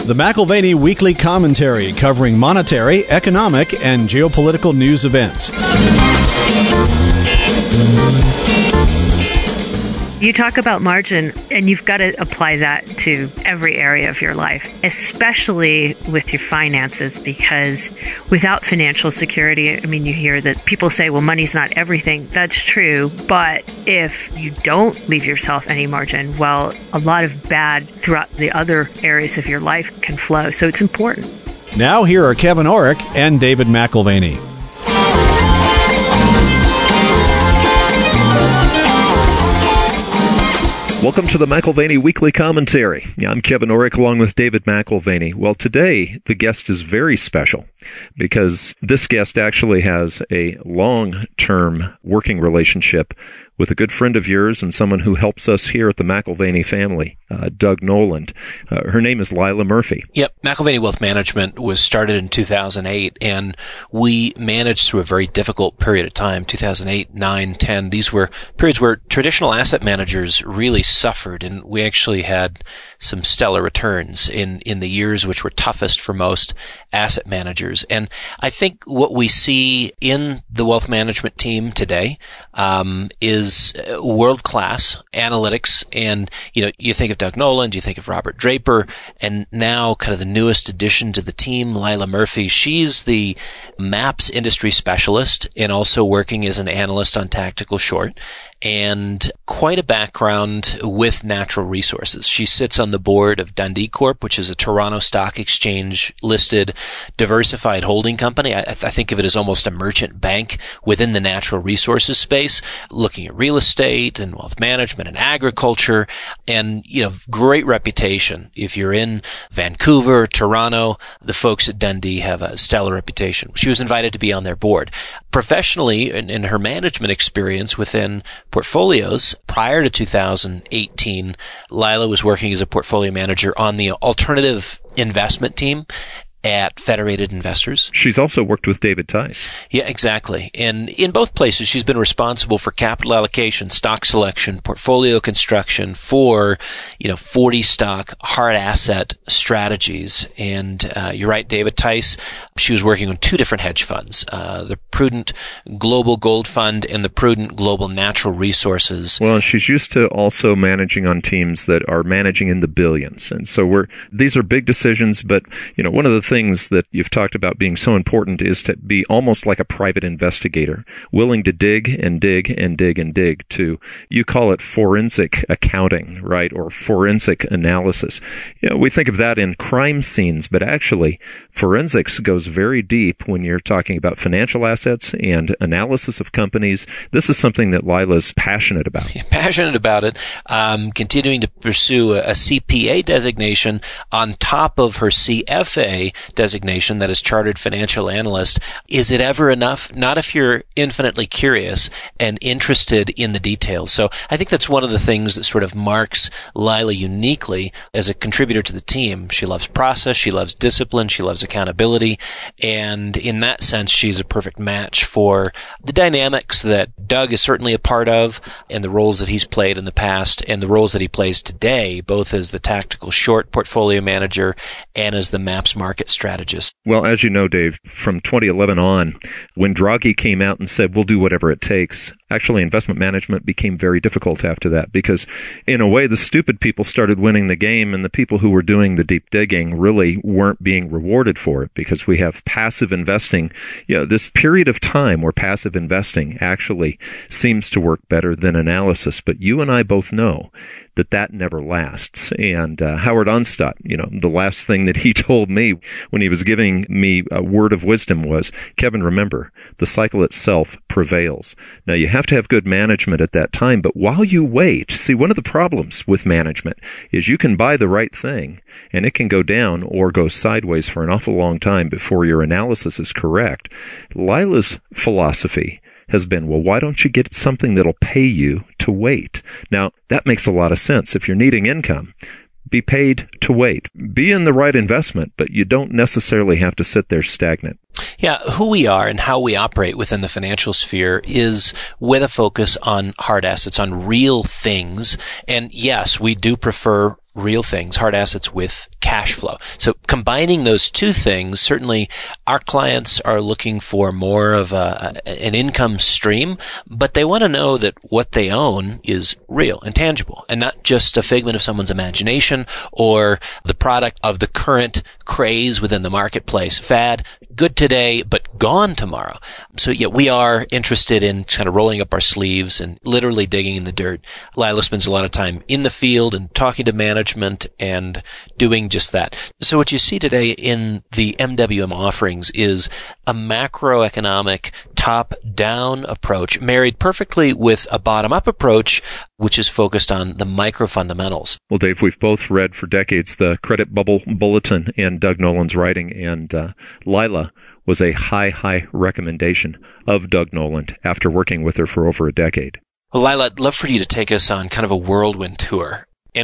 The McAlvany Weekly Commentary, covering monetary, economic, and geopolitical news events. You talk about margin, and you've got to apply that to every area of your life, especially with your finances, because without financial security, I mean, you hear that people say, well, money's not everything. That's true. But if you don't leave yourself any margin, well, a lot of bad throughout the other areas of your life can flow. So it's important. Now here are Kevin Orrick and David McAlvany. Welcome to the McAlvany Weekly Commentary. I'm Kevin Orrick along with David McAlvany. Well, today the guest is very special because this guest actually has a long-term working relationship with a good friend of yours and someone who helps us here at the McAlvany family, Doug Noland. Her name is Lila Murphy. Yep. McAlvany Wealth Management was started in 2008, and we managed through a very difficult period of time, 2008, 9, 10. These were periods where traditional asset managers really suffered, and we actually had some stellar returns in the years which were toughest for most asset managers. And I think what we see in the wealth management team today is world-class analytics. And, you think of Doug Noland, you think of Robert Draper, and now kind of the newest addition to the team, Lila Murphy. She's the MAPS industry specialist and also working as an analyst on Tactical Short, and quite a background with natural resources. She sits on the board of Dundee Corp, which is a Toronto Stock Exchange listed diversified holding company. I think of it as almost a merchant bank within the natural resources space, looking at real estate and wealth management and agriculture, and, great reputation. If you're in Vancouver, Toronto, the folks at Dundee have a stellar reputation. She was invited to be on their board. Professionally, in her management experience within portfolios, prior to 2018, Lila was working as a portfolio manager on the alternative investment team at Federated Investors. She's also worked with David Tice. Yeah, exactly. And in both places, she's been responsible for capital allocation, stock selection, portfolio construction for, 40 stock hard asset strategies. And you're right, David Tice, she was working on two different hedge funds, the Prudent Global Gold Fund and the Prudent Global Natural Resources. Well, she's used to also managing on teams that are managing in the billions. And so these are big decisions, but, one of the things that you've talked about being so important is to be almost like a private investigator, willing to dig and dig and dig and dig to, you call it forensic accounting, right? Or forensic analysis. We think of that in crime scenes, but actually forensics goes very deep when you're talking about financial assets and analysis of companies. This is something that Lila's passionate about. Passionate about it. Continuing to pursue a CPA designation on top of her CFA designation, that is Chartered Financial Analyst. Is it ever enough? Not if you're infinitely curious and interested in the details. So I think that's one of the things that sort of marks Lila uniquely as a contributor to the team. She loves process, she loves discipline, she loves accountability, and in that sense, she's a perfect match for the dynamics that Doug is certainly a part of, and the roles that he's played in the past, and the roles that he plays today, both as the Tactical Short portfolio manager and as the MAPS market strategist. Well, as you know, Dave, from 2011 on, when Draghi came out and said, we'll do whatever it takes, actually investment management became very difficult after that because, in a way, the stupid people started winning the game and the people who were doing the deep digging really weren't being rewarded for it because we have passive investing. This period of time where passive investing actually seems to work better than analysis, but you and I both know that never lasts. And Howard Onstadt, the last thing that he told me when he was giving me a word of wisdom was, Kevin, remember, the cycle itself prevails. Now, you have to have good management at that time, but while you wait, see, one of the problems with management is you can buy the right thing, and it can go down or go sideways for an awful long time before your analysis is correct. Lila's philosophy has been, well, why don't you get something that'll pay you to wait? Now, that makes a lot of sense. If you're needing income, be paid to wait. Be in the right investment, but you don't necessarily have to sit there stagnant. Yeah, who we are and how we operate within the financial sphere is with a focus on hard assets, on real things. And yes, we do prefer real things, hard assets with cash flow. So combining those two things, certainly our clients are looking for more of an income stream, but they want to know that what they own is real and tangible and not just a figment of someone's imagination or the product of the current craze within the marketplace. Fad, good today, but gone tomorrow. So yeah, we are interested in kind of rolling up our sleeves and literally digging in the dirt. Lila spends a lot of time in the field and talking to management and doing just that. So what you see today in the MWM offerings is a macroeconomic top-down approach married perfectly with a bottom-up approach, which is focused on the micro fundamentals. Well, Dave, we've both read for decades the Credit Bubble Bulletin and Doug Nolan's writing, and Lila was a high recommendation of Doug Nolan after working with her for over a decade. Well, Lila, I'd love for you to take us on kind of a whirlwind tour.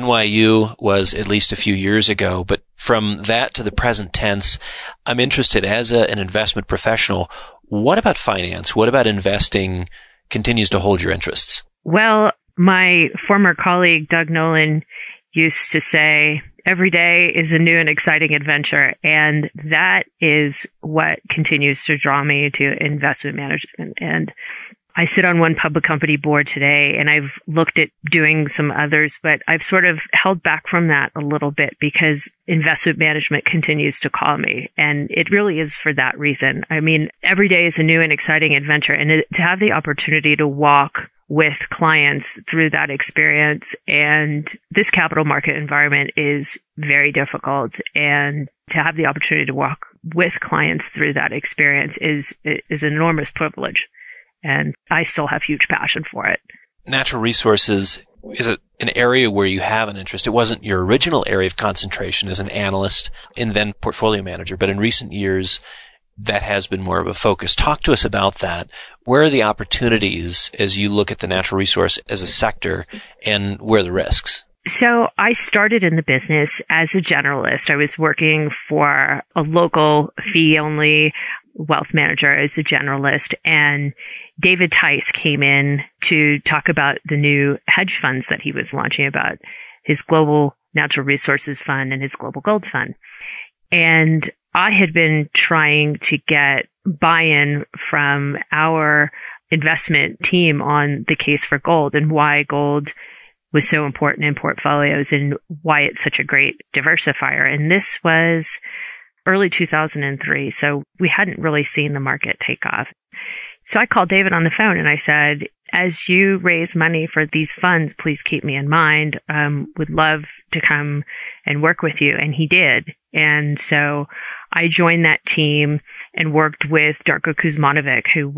NYU was at least a few years ago, but from that to the present tense, I'm interested as an investment professional. What about finance? What about investing continues to hold your interests? Well, my former colleague, Doug Nolan, used to say, every day is a new and exciting adventure. And that is what continues to draw me to investment management. And I sit on one public company board today, and I've looked at doing some others, but I've sort of held back from that a little bit because investment management continues to call me. And it really is for that reason. I mean, every day is a new and exciting adventure. And to have the opportunity to walk with clients through that experience, and this capital market environment is very difficult, and to have the opportunity to walk with clients through that experience is an enormous privilege. And I still have huge passion for it. Natural resources is an area where you have an interest. It wasn't your original area of concentration as an analyst and then portfolio manager, but in recent years, that has been more of a focus. Talk to us about that. Where are the opportunities as you look at the natural resource as a sector, and where are the risks? So I started in the business as a generalist. I was working for a local fee-only wealth manager as a generalist, and David Tice came in to talk about the new hedge funds that he was launching, about his Global Natural Resources Fund and his Global Gold Fund. And I had been trying to get buy-in from our investment team on the case for gold and why gold was so important in portfolios and why it's such a great diversifier. And this was early 2003, so we hadn't really seen the market take off. So I called David on the phone and I said, as you raise money for these funds, please keep me in mind. Would love to come and work with you. And he did. And so I joined that team and worked with Darko Kuzmanovic,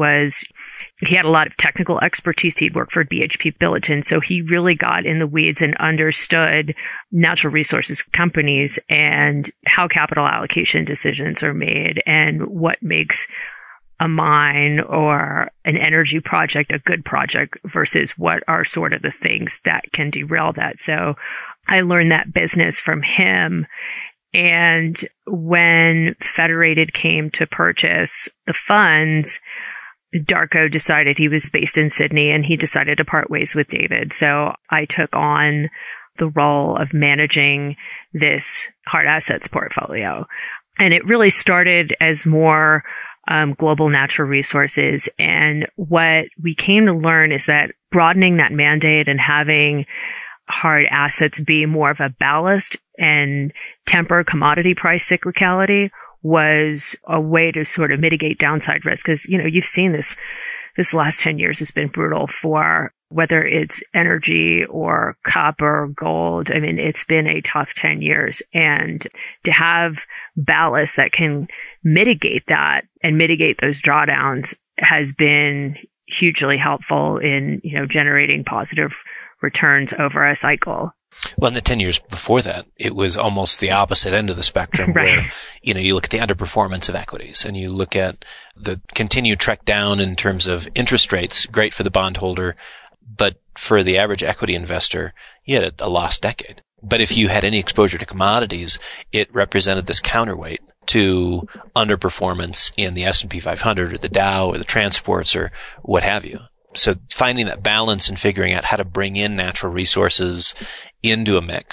he had a lot of technical expertise. He'd worked for BHP Billiton. So he really got in the weeds and understood natural resources companies and how capital allocation decisions are made and what makes a mine or an energy project a good project versus what are sort of the things that can derail that. So I learned that business from him. And when Federated came to purchase the funds, Darko decided, he was based in Sydney, and he decided to part ways with David. So I took on the role of managing this hard assets portfolio. And it really started as more global natural resources. And what we came to learn is that broadening that mandate and having hard assets be more of a ballast and temper commodity price cyclicality was a way to sort of mitigate downside risk. Because, you've seen this last 10 years has been brutal for whether it's energy or copper, gold. I mean, it's been a tough 10 years. And to have ballast that can mitigate that and mitigate those drawdowns has been hugely helpful in, generating positive returns over a cycle. Well, in the 10 years before that, it was almost the opposite end of the spectrum right. Where, you look at the underperformance of equities and you look at the continued trek down in terms of interest rates, great for the bondholder, but for the average equity investor, you had a lost decade. But if you had any exposure to commodities, it represented this counterweight to underperformance in the S&P 500 or the Dow or the transports or what have you. So finding that balance and figuring out how to bring in natural resources into a mix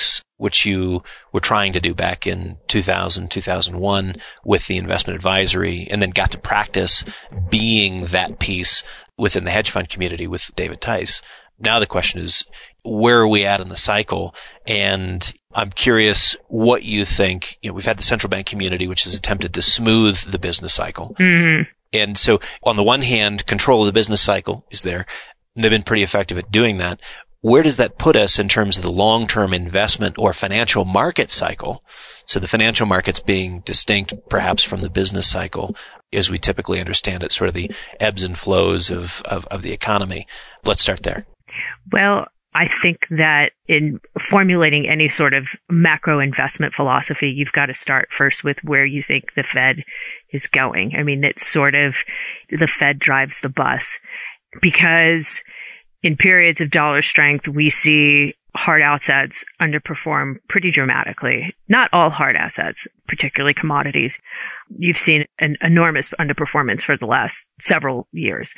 which you were trying to do back in 2000, 2001 with the investment advisory, and then got to practice being that piece within the hedge fund community with David Tice. Now the question is, where are we at in the cycle? And I'm curious what you think. We've had the central bank community, which has attempted to smooth the business cycle. Mm-hmm. And so on the one hand, control of the business cycle is there. They've been pretty effective at doing that. Where does that put us in terms of the long-term investment or financial market cycle? So the financial markets being distinct perhaps from the business cycle as we typically understand it, sort of the ebbs and flows of the economy. Let's start there. Well, I think that in formulating any sort of macro investment philosophy, you've got to start first with where you think the Fed is going. I mean, it's sort of the Fed drives the bus, because in periods of dollar strength, we see hard assets underperform pretty dramatically. Not all hard assets, particularly commodities. You've seen an enormous underperformance for the last several years.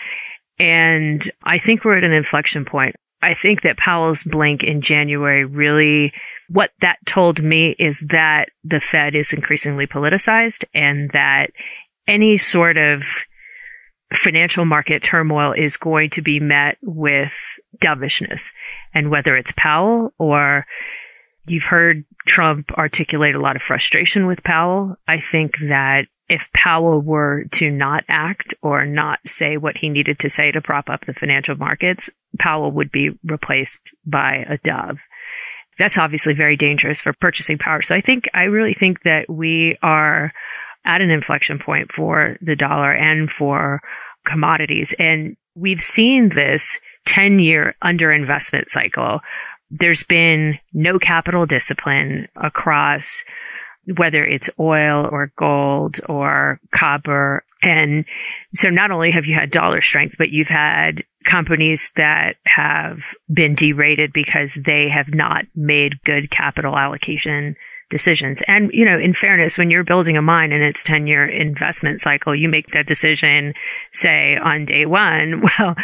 And I think we're at an inflection point. I think that Powell's blink in January really, what that told me is that the Fed is increasingly politicized, and that any sort of financial market turmoil is going to be met with dovishness. And whether it's Powell, or you've heard Trump articulate a lot of frustration with Powell, I think that if Powell were to not act or not say what he needed to say to prop up the financial markets, Powell would be replaced by a dove. That's obviously very dangerous for purchasing power. So I really think that we are at an inflection point for the dollar and for commodities. And we've seen this 10-year underinvestment cycle. There's been no capital discipline across whether it's oil or gold or copper. And so not only have you had dollar strength, but you've had companies that have been derated because they have not made good capital allocation decisions. And, in fairness, when you're building a mine and it's a 10-year investment cycle, you make that decision, say, on day one. Well,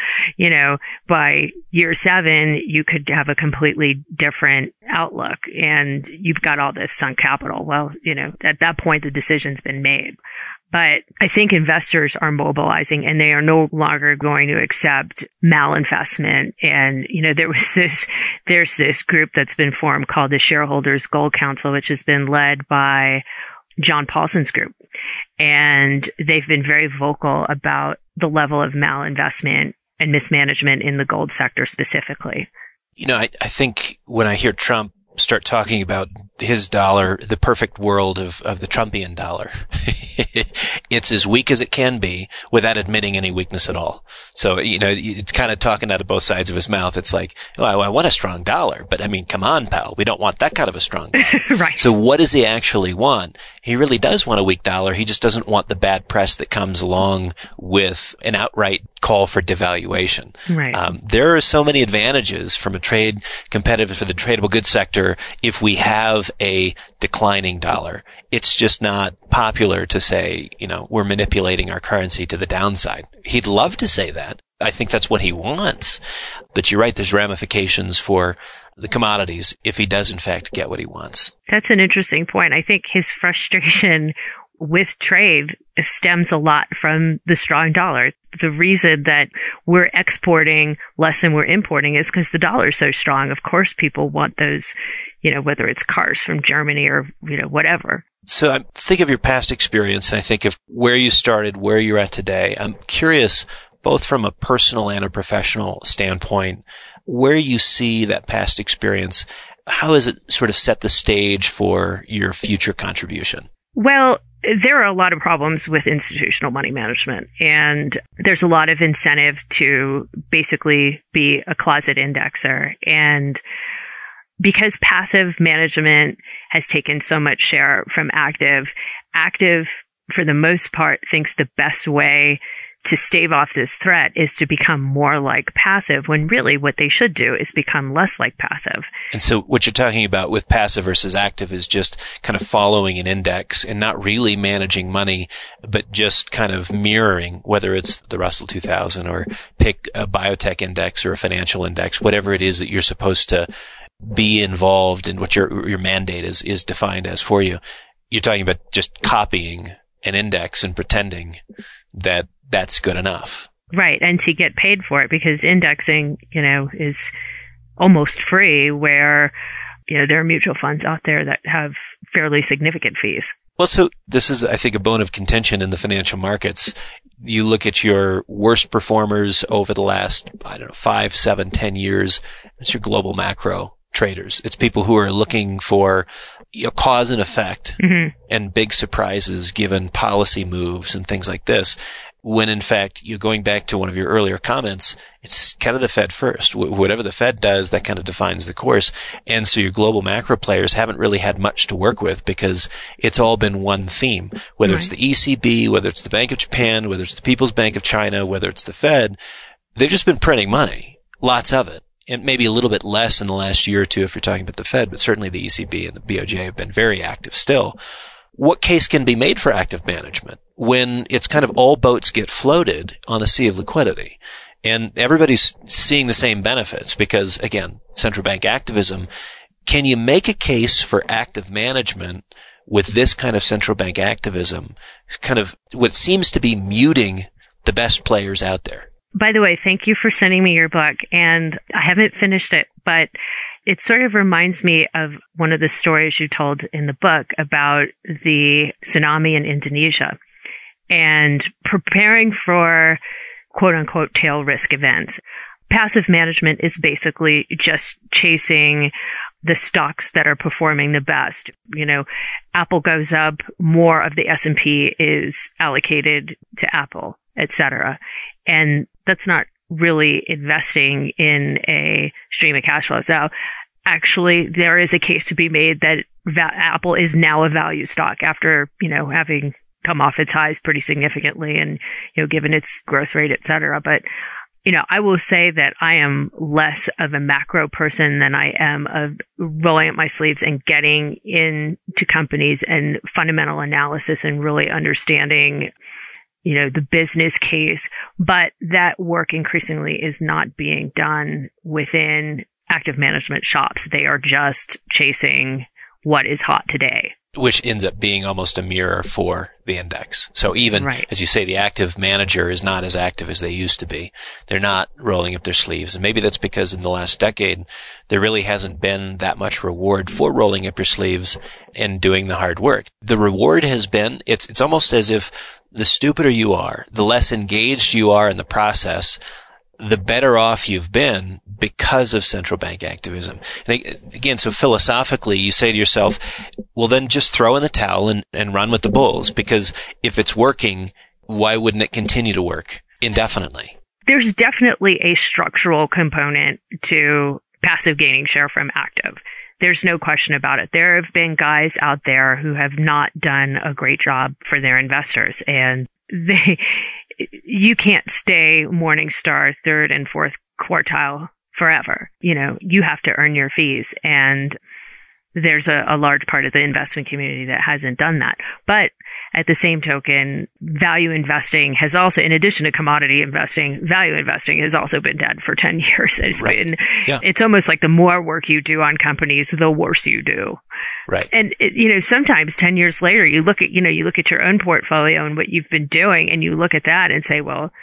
by year 7, you could have a completely different outlook, and you've got all this sunk capital. Well, at that point, the decision's been made. But I think investors are mobilizing, and they are no longer going to accept malinvestment. And, there's this group that's been formed called the Shareholders Gold Council, which has been led by John Paulson's group. And they've been very vocal about the level of malinvestment and mismanagement in the gold sector specifically. I think when I hear Trump start talking about his dollar, the perfect world of the Trumpian dollar, it's as weak as it can be without admitting any weakness at all. So, it's kind of talking out of both sides of his mouth. It's like, I want a strong dollar, but come on, pal. We don't want that kind of a strong dollar. Right. So what does he actually want? He really does want a weak dollar. He just doesn't want the bad press that comes along with an outright call for devaluation. Right. There are so many advantages from a trade competitive for the tradable goods sector if we have a declining dollar. It's just not popular to say, we're manipulating our currency to the downside. He'd love to say that. I think that's what he wants. But you're right, there's ramifications for the commodities if he does in fact get what he wants. That's an interesting point. I think his frustration with trade stems a lot from the strong dollar. The reason that we're exporting less than we're importing is because the dollar is so strong. Of course, people want those, whether it's cars from Germany or, whatever. So I think of your past experience, and I think of where you started, where you're at today. I'm curious, both from a personal and a professional standpoint, where you see that past experience. How has it sort of set the stage for your future contribution? Well, there are a lot of problems with institutional money management, and there's a lot of incentive to basically be a closet indexer. And because passive management has taken so much share from active, for the most part, thinks the best way to stave off this threat is to become more like passive, when really what they should do is become less like passive. And so what you're talking about with passive versus active is just kind of following an index and not really managing money, but just kind of mirroring, whether it's the Russell 2000 or pick a biotech index or a financial index, whatever it is that you're supposed to be involved in what your mandate is defined as for you. You're talking about just copying an index and pretending that that's good enough. Right. And to get paid for it, because indexing, is almost free, where, there are mutual funds out there that have fairly significant fees. Well, so this is, I think, a bone of contention in the financial markets. You look at your worst performers over the last, 5, 7, 10 years. It's your global macro traders. It's people who are looking for cause and effect and big surprises given policy moves and things like this. When in fact, you're going back to one of your earlier comments, it's kind of the Fed first. Whatever the Fed does, that kind of defines the course. And so your global macro players haven't really had much to work with because it's all been one theme. Whether it's the ECB, whether it's the Bank of Japan, whether it's the People's Bank of China, whether it's the Fed, they've just been printing money. Lots of it. And maybe a little bit less in the last year or two if you're talking about the Fed, but certainly the ECB and the BOJ have been very active still. What case can be made for active management when it's kind of all boats get floated on a sea of liquidity and everybody's seeing the same benefits? Because again, central bank activism, can you make a case for active management with this kind of central bank activism, kind of what seems to be muting the best players out there? By the way, thank you for sending me your book, and I haven't finished it, but it sort of reminds me of one of the stories you told in the book about the tsunami in Indonesia and preparing for quote unquote tail risk events. Passive management is basically just chasing the stocks that are performing the best. Apple goes up, more of the S&P is allocated to Apple, etc. And that's not really investing in a stream of cash flow. So actually there is a case to be made that Apple is now a value stock after, having come off its highs pretty significantly and, given its growth rate, et cetera. But, I will say that I am less of a macro person than I am of rolling up my sleeves and getting into companies and fundamental analysis and really understanding the business case, but that work increasingly is not being done within active management shops. They are just chasing what is hot today. Which ends up being almost a mirror for the index. So even, as you say, the active manager is not as active as they used to be. They're not rolling up their sleeves. And maybe that's because in the last decade, there really hasn't been that much reward for rolling up your sleeves and doing the hard work. The reward has been, it's almost as if the stupider you are, the less engaged you are in the process, the better off you've been because of central bank activism. And again, so philosophically, you say to yourself, well, then just throw in the towel and run with the bulls, because if it's working, why wouldn't it continue to work indefinitely? There's definitely a structural component to passive gaining share from active. There's no question about it. There have been guys out there who have not done a great job for their investors, and you can't stay Morningstar third and fourth quartile forever. You have to earn your fees, and there's a large part of the investment community that hasn't done that. But at the same token, value investing has also, in addition to commodity investing, value investing has also been dead for 10 years. It's almost like the more work you do on companies, the worse you do. Right. And sometimes 10 years later, you look at your own portfolio and what you've been doing, and you look at that and say, well,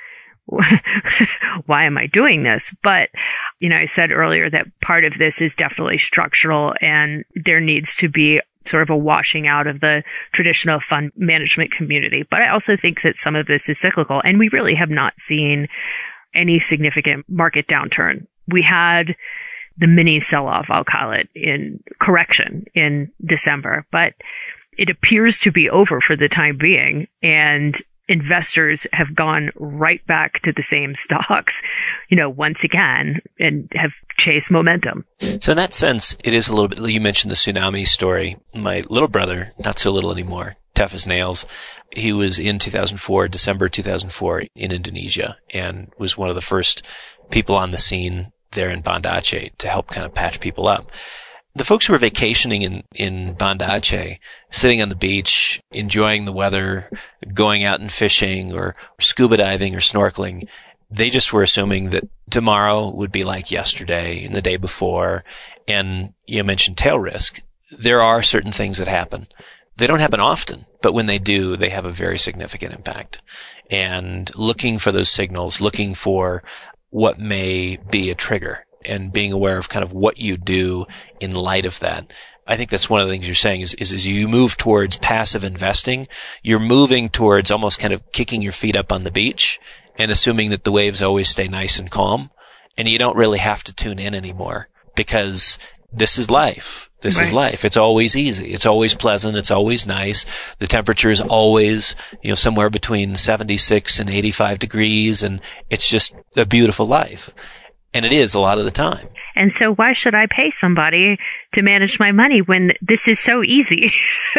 why am I doing this? But, I said earlier that part of this is definitely structural, and there needs to be sort of a washing out of the traditional fund management community. But I also think that some of this is cyclical, and we really have not seen any significant market downturn. We had the mini sell-off, I'll call it, in correction in December, but it appears to be over for the time being, and investors have gone right back to the same stocks, once again, and have chased momentum. So in that sense, it is a little bit, you mentioned the tsunami story. My little brother, not so little anymore, tough as nails, he was in December 2004 in Indonesia, and was one of the first people on the scene there in Banda Aceh to help kind of patch people up. The folks who were vacationing in Banda Aceh, sitting on the beach, enjoying the weather, going out and fishing or scuba diving or snorkeling, they just were assuming that tomorrow would be like yesterday and the day before. And you mentioned tail risk. There are certain things that happen. They don't happen often, but when they do, they have a very significant impact. And looking for those signals, looking for what may be a trigger, and being aware of kind of what you do in light of that. I think that's one of the things you're saying is as you move towards passive investing, you're moving towards almost kind of kicking your feet up on the beach and assuming that the waves always stay nice and calm. And you don't really have to tune in anymore because this is life. This is life. It's always easy. It's always pleasant. It's always nice. The temperature is always, somewhere between 76 and 85 degrees. And it's just a beautiful life. And it is a lot of the time. And so why should I pay somebody to manage my money when this is so easy?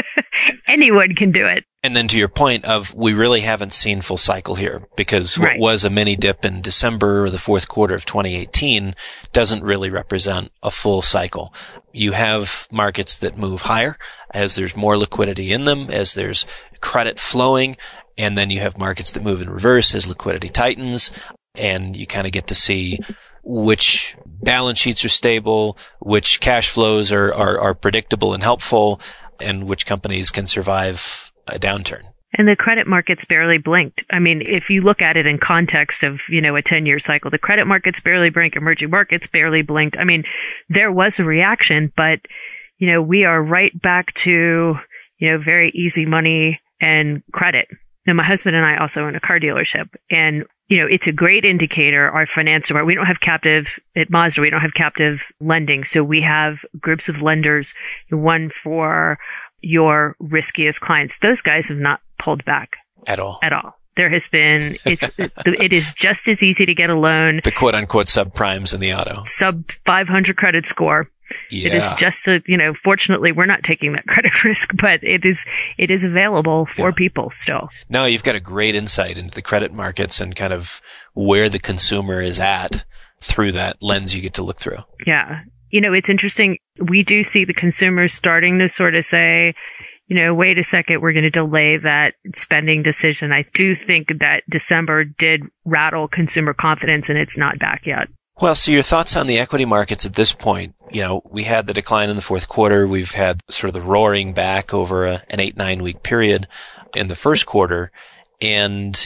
Anyone can do it. And then to your point of we really haven't seen full cycle here because what was a mini dip in December or the fourth quarter of 2018 doesn't really represent a full cycle. You have markets that move higher as there's more liquidity in them, as there's credit flowing, and then you have markets that move in reverse as liquidity tightens, and you kind of get to see which balance sheets are stable, which cash flows are predictable and helpful, and which companies can survive a downturn. And the credit markets barely blinked. I mean, if you look at it in context of, a 10-year cycle, the credit markets barely blink, emerging markets barely blinked. I mean, there was a reaction, but, we are right back to, very easy money and credit. Now, my husband and I also own a car dealership, and it's a great indicator. Our finance, we don't have captive at Mazda. We don't have captive lending. So we have groups of lenders, one for your riskiest clients. Those guys have not pulled back at all. There has been, it is just as easy to get a loan. The quote unquote subprimes in the auto. Sub 500 credit score. Yeah. It is just fortunately we're not taking that credit risk, but it is available for people still. No, you've got a great insight into the credit markets and kind of where the consumer is at through that lens you get to look through. Yeah. It's interesting. We do see the consumers starting to sort of say, wait a second, we're going to delay that spending decision. I do think that December did rattle consumer confidence and it's not back yet. Well, so your thoughts on the equity markets at this point? We had the decline in the fourth quarter. We've had sort of the roaring back over an 8-9 week period in the first quarter. And,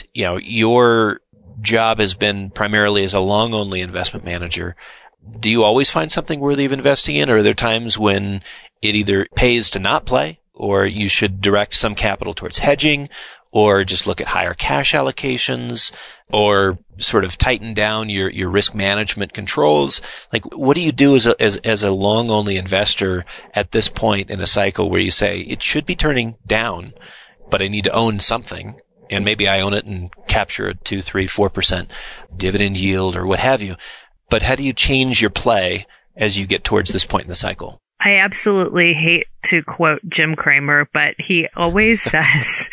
your job has been primarily as a long only investment manager. Do you always find something worthy of investing in, or are there times when it either pays to not play, or you should direct some capital towards hedging, or just look at higher cash allocations, or sort of tighten down your risk management controls? Like, what do you do as a long only investor at this point in a cycle where you say it should be turning down, but I need to own something, and maybe I own it and capture a 2, 3, 4% dividend yield or what have you? But how do you change your play as you get towards this point in the cycle? I absolutely hate to quote Jim Cramer, but he always says,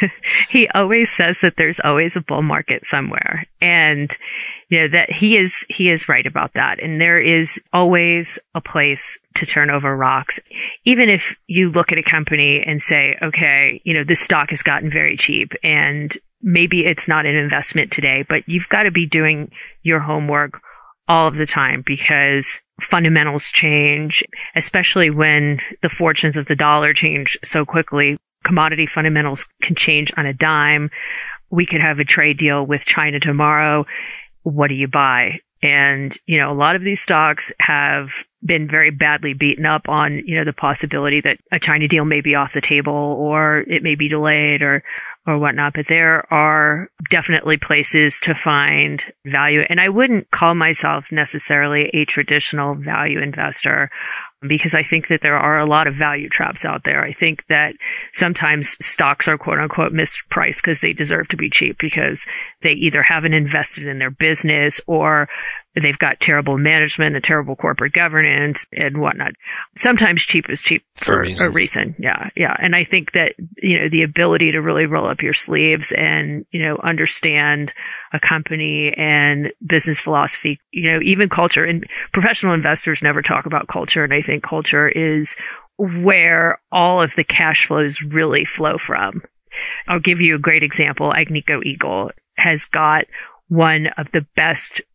that there's always a bull market somewhere. And, that he is right about that. And there is always a place to turn over rocks. Even if you look at a company and say, okay, this stock has gotten very cheap and maybe it's not an investment today, but you've got to be doing your homework all of the time because fundamentals change, especially when the fortunes of the dollar change so quickly. Commodity fundamentals can change on a dime. We could have a trade deal with China tomorrow. What do you buy? And, a lot of these stocks have been very badly beaten up on, the possibility that a China deal may be off the table or it may be delayed or whatnot. But there are definitely places to find value. And I wouldn't call myself necessarily a traditional value investor because I think that there are a lot of value traps out there. I think that sometimes stocks are quote unquote mispriced because they deserve to be cheap because they either haven't invested in their business or they've got terrible management and terrible corporate governance and whatnot. Sometimes cheap is cheap for a reason. Yeah. Yeah. And I think that, the ability to really roll up your sleeves and, understand a company and business philosophy, even culture, and professional investors never talk about culture. And I think culture is where all of the cash flows really flow from. I'll give you a great example. Agnico Eagle has got one of the best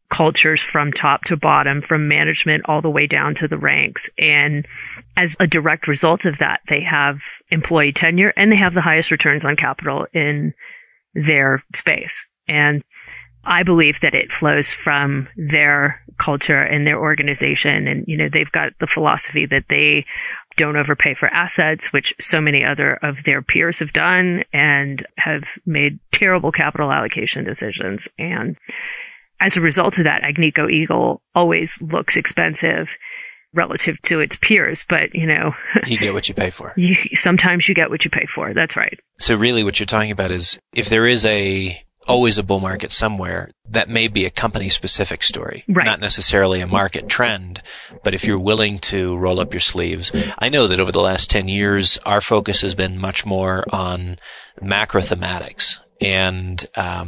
cultures from top to bottom, from management all the way down to the ranks. And as a direct result of that, they have employee tenure and they have the highest returns on capital in their space. And I believe that it flows from their culture and their organization. And, they've got the philosophy that they don't overpay for assets, which so many other of their peers have done and have made terrible capital allocation decisions. And as a result of that, Agnico Eagle always looks expensive relative to its peers, but you get what you pay for. Sometimes you get what you pay for. That's right. So really what you're talking about is if there is always a bull market somewhere, that may be a company specific story, right. Not necessarily a market trend. But if you're willing to roll up your sleeves, I know that over the last 10 years, our focus has been much more on macro thematics. And,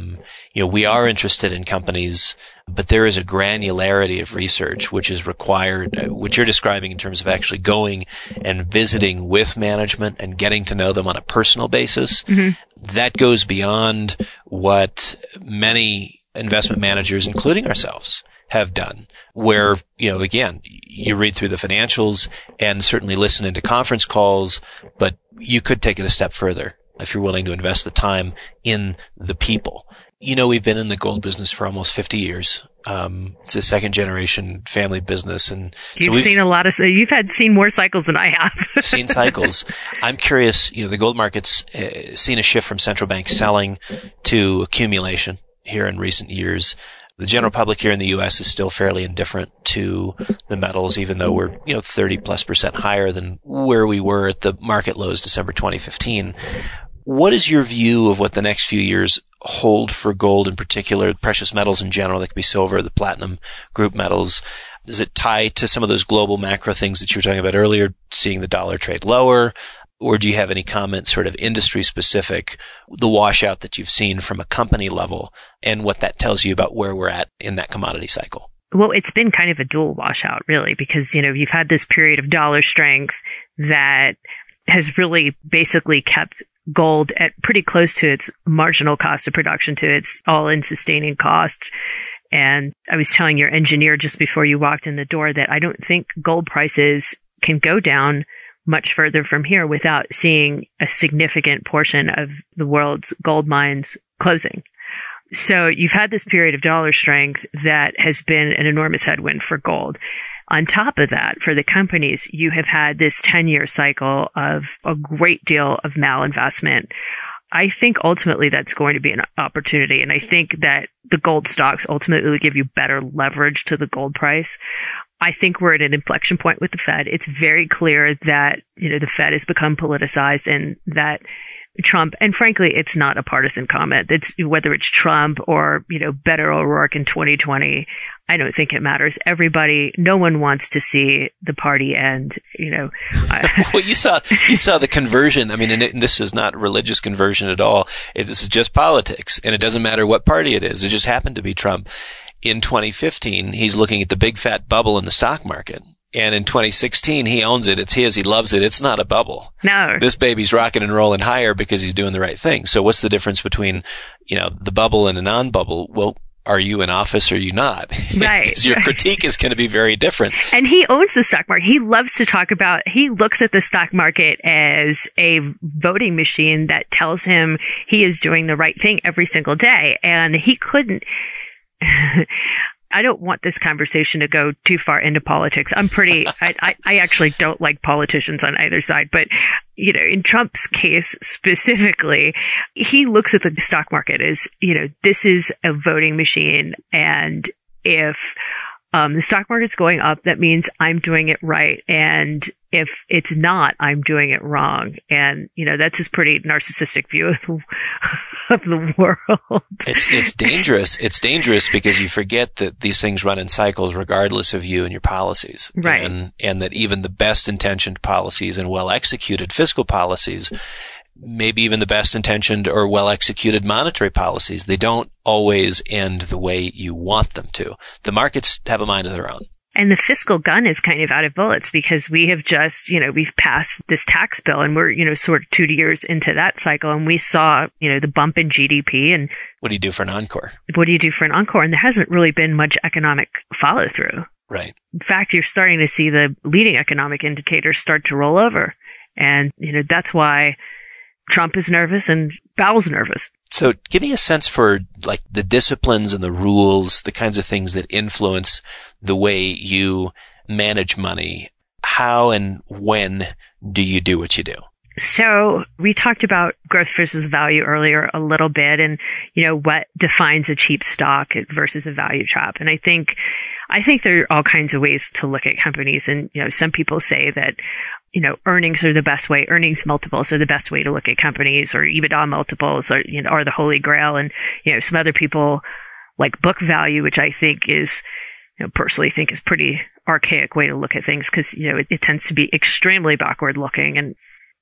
we are interested in companies, but there is a granularity of research which is required, which you're describing in terms of actually going and visiting with management and getting to know them on a personal basis. Mm-hmm. That goes beyond what many investment managers, including ourselves, have done, where, again, you read through the financials and certainly listen into conference calls, but you could take it a step further if you're willing to invest the time in the people. We've been in the gold business for almost 50 years. It's a second generation family business. And you've seen more cycles than I have. Seen cycles. I'm curious, the gold market's seen a shift from central bank selling to accumulation here in recent years. The general public here in the U.S. is still fairly indifferent to the metals, even though we're, 30+% higher than where we were at the market lows December 2015. What is your view of what the next few years hold for gold in particular, precious metals in general? That could be silver, the platinum group metals. Does it tie to some of those global macro things that you were talking about earlier, seeing the dollar trade lower? Or do you have any comment sort of industry specific, the washout that you've seen from a company level and what that tells you about where we're at in that commodity cycle? Well, it's been kind of a dual washout, really, because, you've had this period of dollar strength that has really basically kept gold at pretty close to its marginal cost of production, to its all-in sustaining cost. And I was telling your engineer just before you walked in the door that I don't think gold prices can go down much further from here without seeing a significant portion of the world's gold mines closing. So you've had this period of dollar strength that has been an enormous headwind for gold. On top of that, for the companies, you have had this 10-year cycle of a great deal of malinvestment. I think ultimately that's going to be an opportunity. And I think that the gold stocks ultimately will give you better leverage to the gold price. I think we're at an inflection point with the Fed. It's very clear that, the Fed has become politicized and that Trump, and frankly, it's not a partisan comment. It's whether it's Trump or, Beto O'Rourke in 2020. I don't think it matters. No one wants to see the party end, Well, you saw the conversion. I mean, and this is not religious conversion at all. This is just politics, and it doesn't matter what party it is. It just happened to be Trump. In 2015, he's looking at the big fat bubble in the stock market. And in 2016, he owns it. It's his. He loves it. It's not a bubble. No. This baby's rocking and rolling higher because he's doing the right thing. So what's the difference between, the bubble and a non-bubble? Well, are you in office or are you not? Right. So your critique is going to be very different. And he owns the stock market. He loves to talk about, he looks at the stock market as a voting machine that tells him he is doing the right thing every single day. And he couldn't, I don't want this conversation to go too far into politics. I actually don't like politicians on either side, but, in Trump's case specifically, he looks at the stock market as, this is a voting machine. And if, the stock market's going up, that means I'm doing it right. And if it's not, I'm doing it wrong. And, that's his pretty narcissistic view of the world. It's dangerous. It's dangerous because you forget that these things run in cycles regardless of you and your policies. Right. And that even the best intentioned policies and well executed fiscal policies, maybe even the best intentioned or well executed monetary policies, they don't always end the way you want them to. The markets have a mind of their own. And the fiscal gun is kind of out of bullets because we have just, we've passed this tax bill and we're, sort of 2 years into that cycle. And we saw, the bump in GDP. And what do you do for an encore? And there hasn't really been much economic follow through. Right. In fact, you're starting to see the leading economic indicators start to roll over. And, that's why Trump is nervous and Powell's nervous. So give me a sense for like the disciplines and the rules, the kinds of things that influence the way you manage money. How and when do you do what you do? So we talked about growth versus value earlier a little bit and, what defines a cheap stock versus a value trap. And I think there are all kinds of ways to look at companies. And, some people say that, earnings are the best way, earnings multiples are the best way to look at companies, or EBITDA multiples are, are the holy grail. And, some other people like book value, which I think is, personally think is pretty archaic way to look at things because, it tends to be extremely backward looking. And,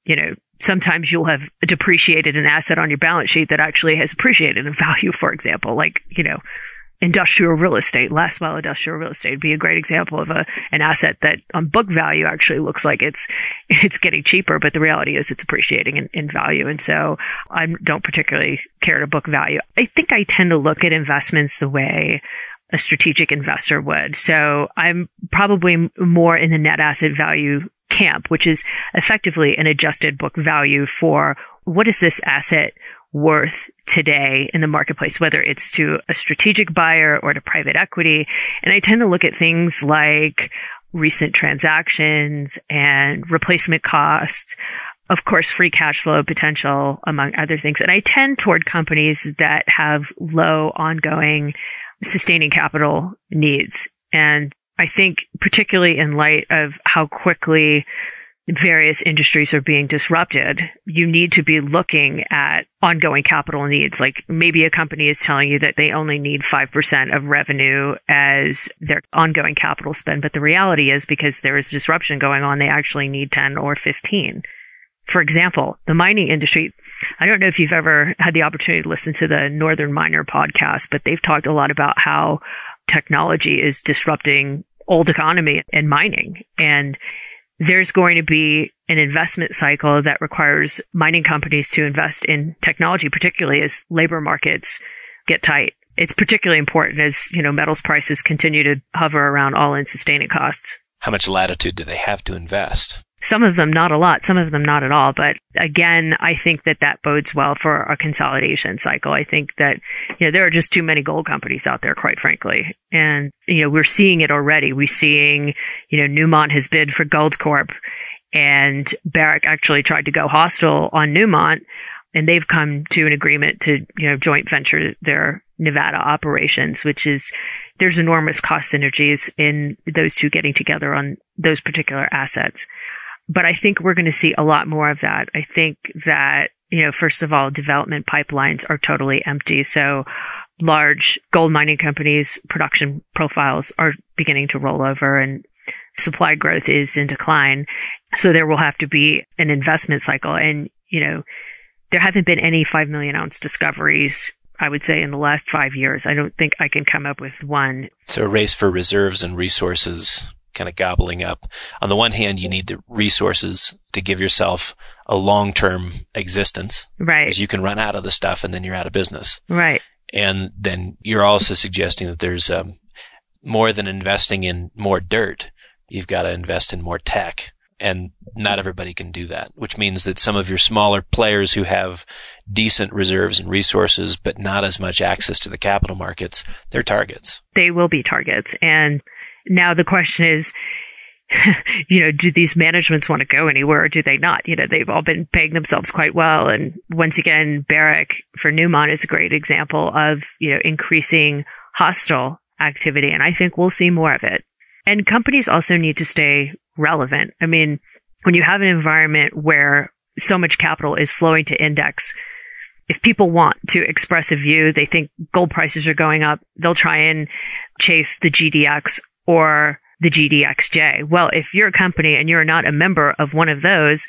sometimes you'll have depreciated an asset on your balance sheet that actually has appreciated in value, for example, like, industrial real estate, last mile industrial real estate would be a great example of an asset that on book value actually looks like it's getting cheaper, but the reality is it's appreciating in value. And so I don't particularly care to book value. I think I tend to look at investments the way a strategic investor would. So I'm probably more in the net asset value camp, which is effectively an adjusted book value for what is this asset worth today in the marketplace, whether it's to a strategic buyer or to private equity. And I tend to look at things like recent transactions and replacement cost, of course, free cash flow potential, among other things. And I tend toward companies that have low ongoing sustaining capital needs. And I think particularly in light of how quickly various industries are being disrupted, you need to be looking at ongoing capital needs. Like maybe a company is telling you that they only need 5% of revenue as their ongoing capital spend. But the reality is because there is disruption going on, they actually need 10 or 15. For example, the mining industry, I don't know if you've ever had the opportunity to listen to the Northern Miner podcast, but they've talked a lot about how technology is disrupting old economy and mining. And there's going to be an investment cycle that requires mining companies to invest in technology, particularly as labor markets get tight. It's particularly important as, metals prices continue to hover around all-in sustaining costs. How much latitude do they have to invest? Some of them not a lot, some of them not at all. But again, I think that bodes well for a consolidation cycle. I think that, there are just too many gold companies out there, quite frankly. And, we're seeing it already. We're seeing, Newmont has bid for Goldcorp and Barrick actually tried to go hostile on Newmont, and they've come to an agreement to, joint venture their Nevada operations, which is, there's enormous cost synergies in those two getting together on those particular assets. But I think we're going to see a lot more of that. I think that, first of all, development pipelines are totally empty. So large gold mining companies' production profiles are beginning to roll over and supply growth is in decline. So there will have to be an investment cycle. And, there haven't been any 5 million ounce discoveries, I would say, in the last 5 years. I don't think I can come up with one. So a race for reserves and resources kind of gobbling up. On the one hand, you need the resources to give yourself a long-term existence. Right. Because you can run out of the stuff and then you're out of business. Right. And then you're also suggesting that there's more than investing in more dirt. You've got to invest in more tech. And not everybody can do that, which means that some of your smaller players who have decent reserves and resources, but not as much access to the capital markets, they're targets. They will be targets. And now the question is, do these managements want to go anywhere or do they not? They've all been paying themselves quite well. And once again, Barrick for Newmont is a great example of, increasing hostile activity. And I think we'll see more of it. And companies also need to stay relevant. I mean, when you have an environment where so much capital is flowing to index, if people want to express a view, they think gold prices are going up, they'll try and chase the GDX or the GDXJ. Well, if you're a company and you're not a member of one of those,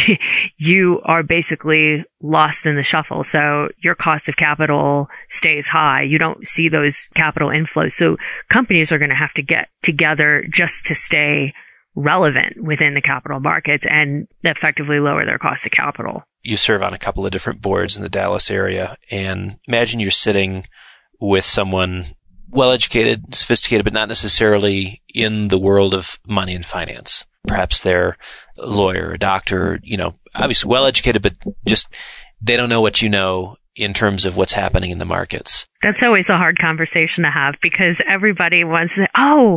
you are basically lost in the shuffle. So your cost of capital stays high. You don't see those capital inflows. So companies are going to have to get together just to stay relevant within the capital markets and effectively lower their cost of capital. You serve on a couple of different boards in the Dallas area, and imagine you're sitting with someone well-educated, sophisticated, but not necessarily in the world of money and finance. Perhaps they're a lawyer, a doctor, obviously well-educated, but just they don't know what you know in terms of what's happening in the markets. That's always a hard conversation to have because everybody wants to say,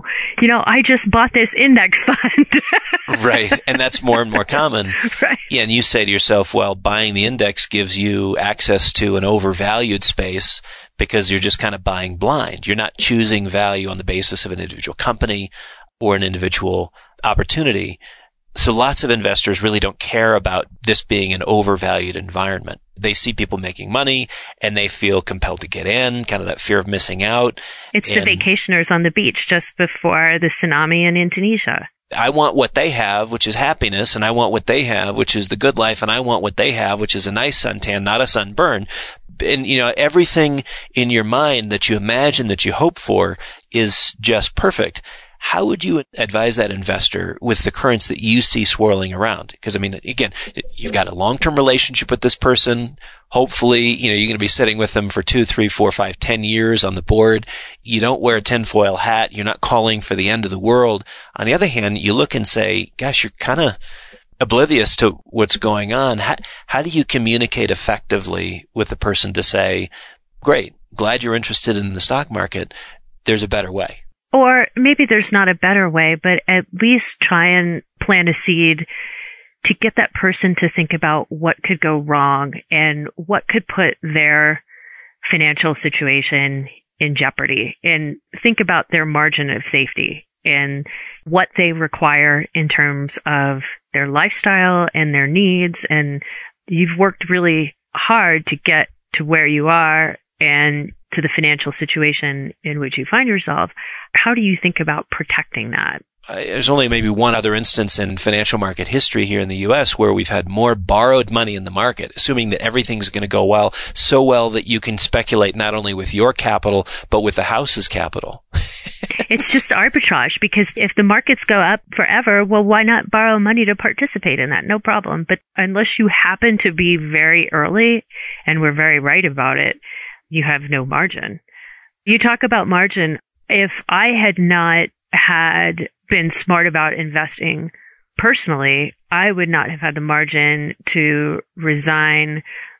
I just bought this index fund. Right. And that's more and more common. Right. Yeah, and you say to yourself, well, buying the index gives you access to an overvalued space because you're just kind of buying blind. You're not choosing value on the basis of an individual company or an individual opportunity. So lots of investors really don't care about this being an overvalued environment. They see people making money and they feel compelled to get in, kind of that fear of missing out. It's the vacationers on the beach just before the tsunami in Indonesia. I want what they have, which is happiness, and I want what they have, which is the good life, and I want what they have, which is a nice suntan, not a sunburn. And, everything in your mind that you imagine, that you hope for is just perfect. How would you advise that investor with the currents that you see swirling around? Because, again, you've got a long-term relationship with this person. Hopefully, you're going to be sitting with them for 2, 3, 4, 5, 10 years on the board. You don't wear a tinfoil hat. You're not calling for the end of the world. On the other hand, you look and say, gosh, you're kind of oblivious to what's going on. How do you communicate effectively with the person to say, great, glad you're interested in the stock market. There's a better way. Or maybe there's not a better way, but at least try and plant a seed to get that person to think about what could go wrong and what could put their financial situation in jeopardy, and think about their margin of safety and what they require in terms of their lifestyle and their needs. And you've worked really hard to get to where you are and to the financial situation in which you find yourself. How do you think about protecting that? There's only maybe one other instance in financial market history here in the U.S. where we've had more borrowed money in the market, assuming that everything's going to go well, so well that you can speculate not only with your capital, but with the house's capital. It's just arbitrage, because if the markets go up forever, well, why not borrow money to participate in that? No problem. But unless you happen to be very early, and we're very right about it, you have no margin. You talk about margin. If I had not had been smart about investing personally, I would not have had the margin to resign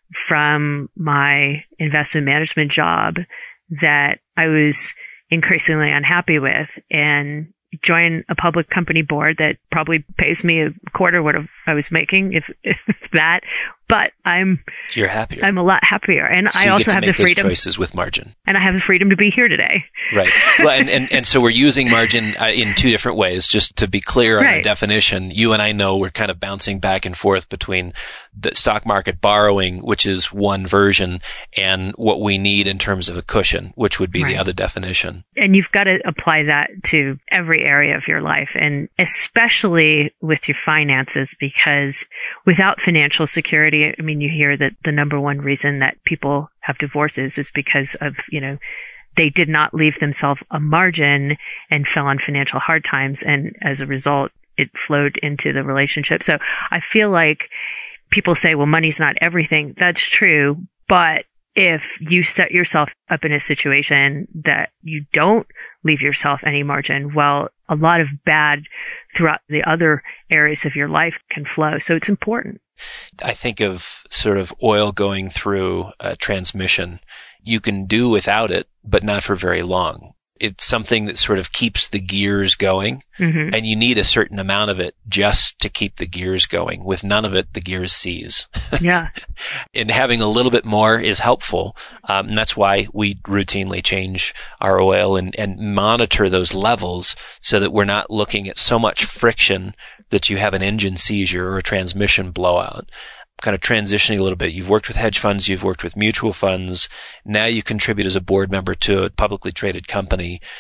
from my investment management job that I was increasingly unhappy with and join a public company board that probably pays me a quarter what I was making, if that. But you're happier. I'm a lot happier, and so I also have the freedom. Those choices with margin, and I have the freedom to be here today. Right. Well, and so we're using margin in two different ways. Just to be clear on the definition, you and I know we're kind of bouncing back and forth between the stock market borrowing, which is one version, and what we need in terms of a cushion, which would be the other definition. And you've got to apply that to every area of your life, and especially with your finances, because without financial security, I mean, you hear that the number one reason that people have divorces is because of, they did not leave themselves a margin and fell on financial hard times. And as a result, it flowed into the relationship. So I feel like people say, well, money's not everything. That's true. But if you set yourself up in a situation that you don't leave yourself any margin, well, a lot of bad throughout the other areas of your life can flow. So it's important. I think of sort of oil going through a transmission. You can do without it, but not for very long. It's something that sort of keeps the gears going, and you need a certain amount of it just to keep the gears going. With none of it, the gears seize. Yeah. And having a little bit more is helpful. And that's why we routinely change our oil and monitor those levels so that we're not looking at so much friction that you have an engine seizure or a transmission blowout. Kind of transitioning a little bit. You've worked with hedge funds, you've worked with mutual funds. Now you contribute as a board member to a publicly traded company.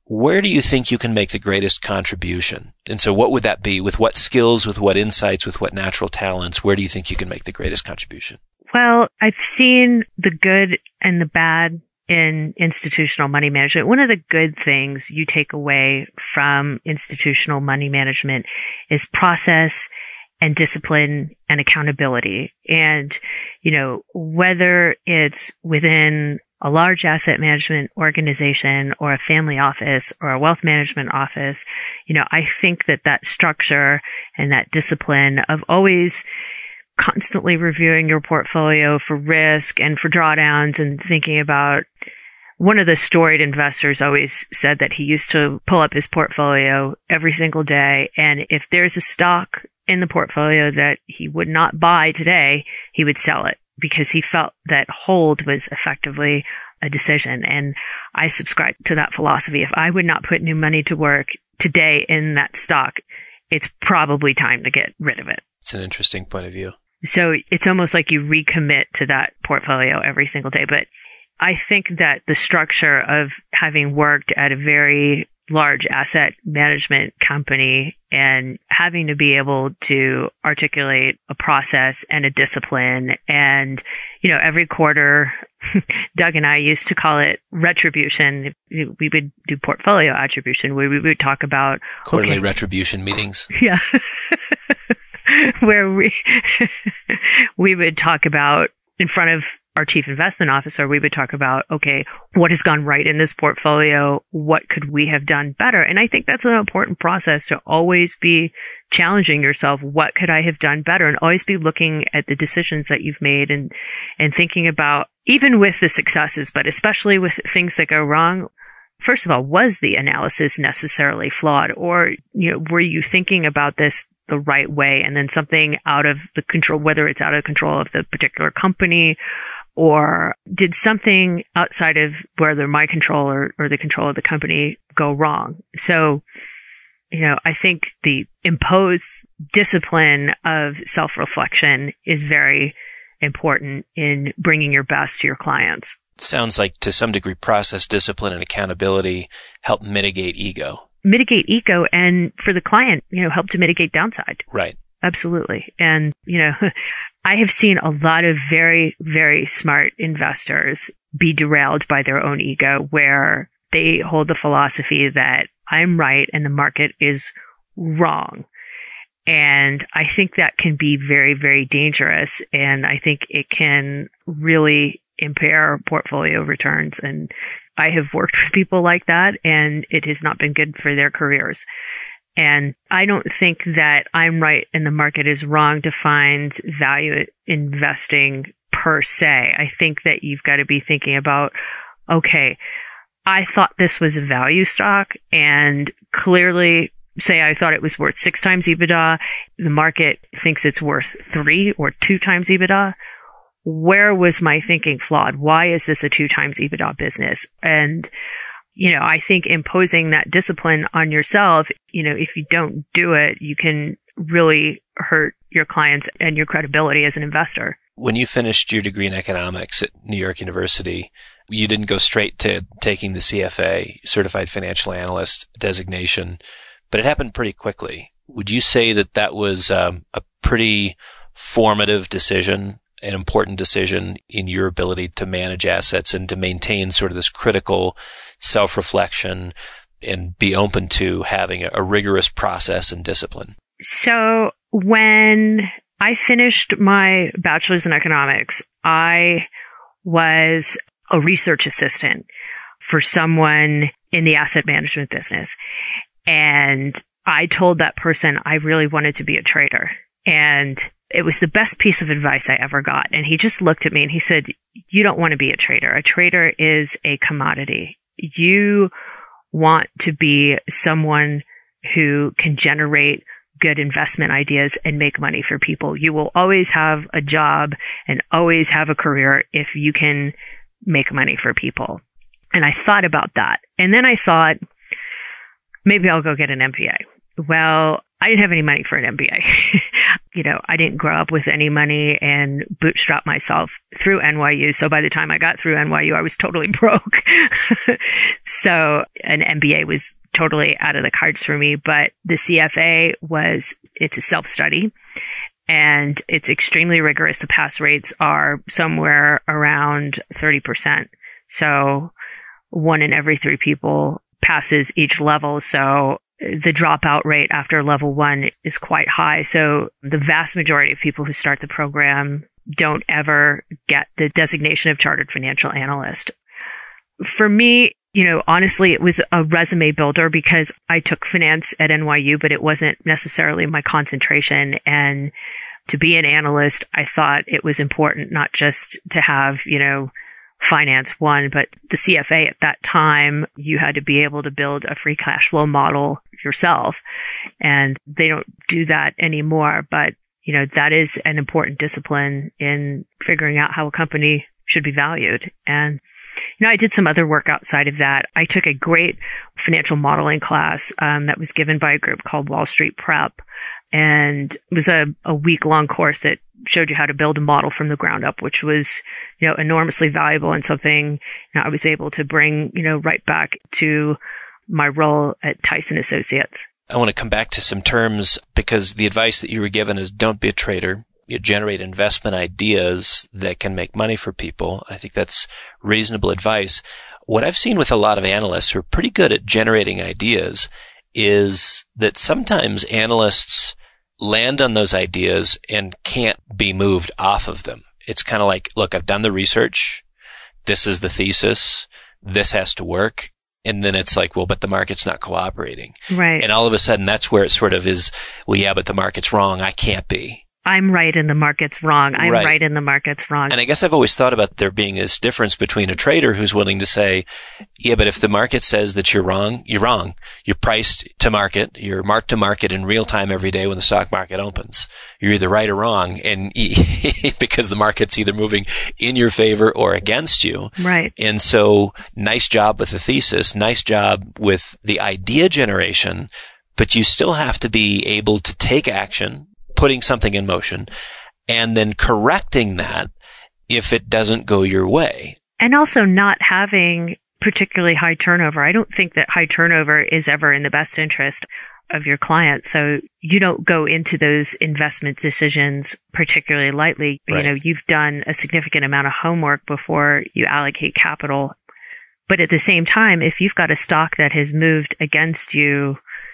where do you think you can make the greatest contribution? And so what would that be? With what skills, with what insights, with what natural talents, where do you think you can make the greatest contribution? Well, I've seen the good and the bad in institutional money management. One of the good things you take away from institutional money management is process and discipline and accountability. And, whether it's within a large asset management organization or a family office or a wealth management office, I think that structure and that discipline of always constantly reviewing your portfolio for risk and for drawdowns and thinking about, one of the storied investors always said that he used to pull up his portfolio every single day. And if there's a stock in the portfolio that he would not buy today, he would sell it because he felt that hold was effectively a decision. And I subscribe to that philosophy. If I would not put new money to work today in that stock, it's probably time to get rid of it. It's an interesting point of view. So it's almost like you recommit to that portfolio every single day. But I think that the structure of having worked at a very large asset management company and having to be able to articulate a process and a discipline and, every quarter, Doug and I used to call it retribution. We would do portfolio attribution where we would talk about quarterly retribution meetings. Yeah. Where we would talk about in front of our chief investment officer, we would talk about, okay, what has gone right in this portfolio? What could we have done better? And I think that's an important process to always be challenging yourself. What could I have done better? And always be looking at the decisions that you've made and thinking about, even with the successes, but especially with things that go wrong. First of all, was the analysis necessarily flawed? Or, were you thinking about this the right way? And then something out of the control, whether it's out of control of the particular company, or did something outside of whether my control or the control of the company go wrong? So, I think the imposed discipline of self-reflection is very important in bringing your best to your clients. Sounds like to some degree process, discipline, and accountability help mitigate ego. Mitigate ego, and for the client, help to mitigate downside. Right. Absolutely. And, I have seen a lot of very, very smart investors be derailed by their own ego, where they hold the philosophy that I'm right and the market is wrong. And I think that can be very, very dangerous. And I think it can really impair portfolio returns. And I have worked with people like that, and it has not been good for their careers. And I don't think that I'm right and the market is wrong defines value investing per se. I think that you've got to be thinking about, okay, I thought this was a value stock, and clearly, say I thought it was worth 6 times EBITDA. The market thinks it's worth 3 or 2 times EBITDA. Where was my thinking flawed? Why is this a 2 times EBITDA business? And I think imposing that discipline on yourself, if you don't do it, you can really hurt your clients and your credibility as an investor. When you finished your degree in economics at New York University, you didn't go straight to taking the CFA, Certified Financial Analyst designation, but it happened pretty quickly. Would you say that was a pretty formative decision, an important decision in your ability to manage assets and to maintain sort of this critical self-reflection and be open to having a rigorous process and discipline? So when I finished my bachelor's in economics, I was a research assistant for someone in the asset management business. And I told that person I really wanted to be a trader. And it was the best piece of advice I ever got. And he just looked at me and he said, you don't want to be a trader. A trader is a commodity. You want to be someone who can generate good investment ideas and make money for people. You will always have a job and always have a career if you can make money for people. And I thought about that. And then I thought, maybe I'll go get an MBA. Well, I didn't have any money for an MBA. I didn't grow up with any money and bootstrap myself through NYU. So by the time I got through NYU, I was totally broke. So an MBA was totally out of the cards for me. But the CFA it's a self-study and it's extremely rigorous. The pass rates are somewhere around 30%. So 1 in every 3 people passes each level. So the dropout rate after level 1 is quite high. So the vast majority of people who start the program don't ever get the designation of chartered financial analyst. For me, honestly, it was a resume builder because I took finance at NYU, but it wasn't necessarily my concentration. And to be an analyst, I thought it was important not just to have, Finance 1, but the CFA at that time, you had to be able to build a free cash flow model yourself. And they don't do that anymore. But, that is an important discipline in figuring out how a company should be valued. And, I did some other work outside of that. I took a great financial modeling class that was given by a group called Wall Street Prep. And it was a week-long course that showed you how to build a model from the ground up, which was, enormously valuable and something I was able to bring, right back to my role at Tyson Associates. I want to come back to some terms because the advice that you were given is don't be a trader. You generate investment ideas that can make money for people. I think that's reasonable advice. What I've seen with a lot of analysts who are pretty good at generating ideas is that sometimes analysts land on those ideas and can't be moved off of them. It's kind of like, look, I've done the research. This is the thesis. This has to work. And then it's like, well, but the market's not cooperating. Right. And all of a sudden, that's where it sort of is, well, yeah, but the market's wrong. I can't be. I'm right and the market's wrong. I'm right and the market's wrong. And I guess I've always thought about there being this difference between a trader who's willing to say, yeah, but if the market says that you're wrong, you're wrong. You're priced to market. You're marked to market in real time every day when the stock market opens. You're either right or wrong. And because the market's either moving in your favor or against you. Right. And so nice job with the thesis. Nice job with the idea generation. But you still have to be able to take action, putting something in motion, and then correcting that if it doesn't go your way. And also not having particularly high turnover. I don't think that high turnover is ever in the best interest of your client. So you don't go into those investment decisions particularly lightly. Right. You've done a significant amount of homework before you allocate capital. But at the same time, if you've got a stock that has moved against you,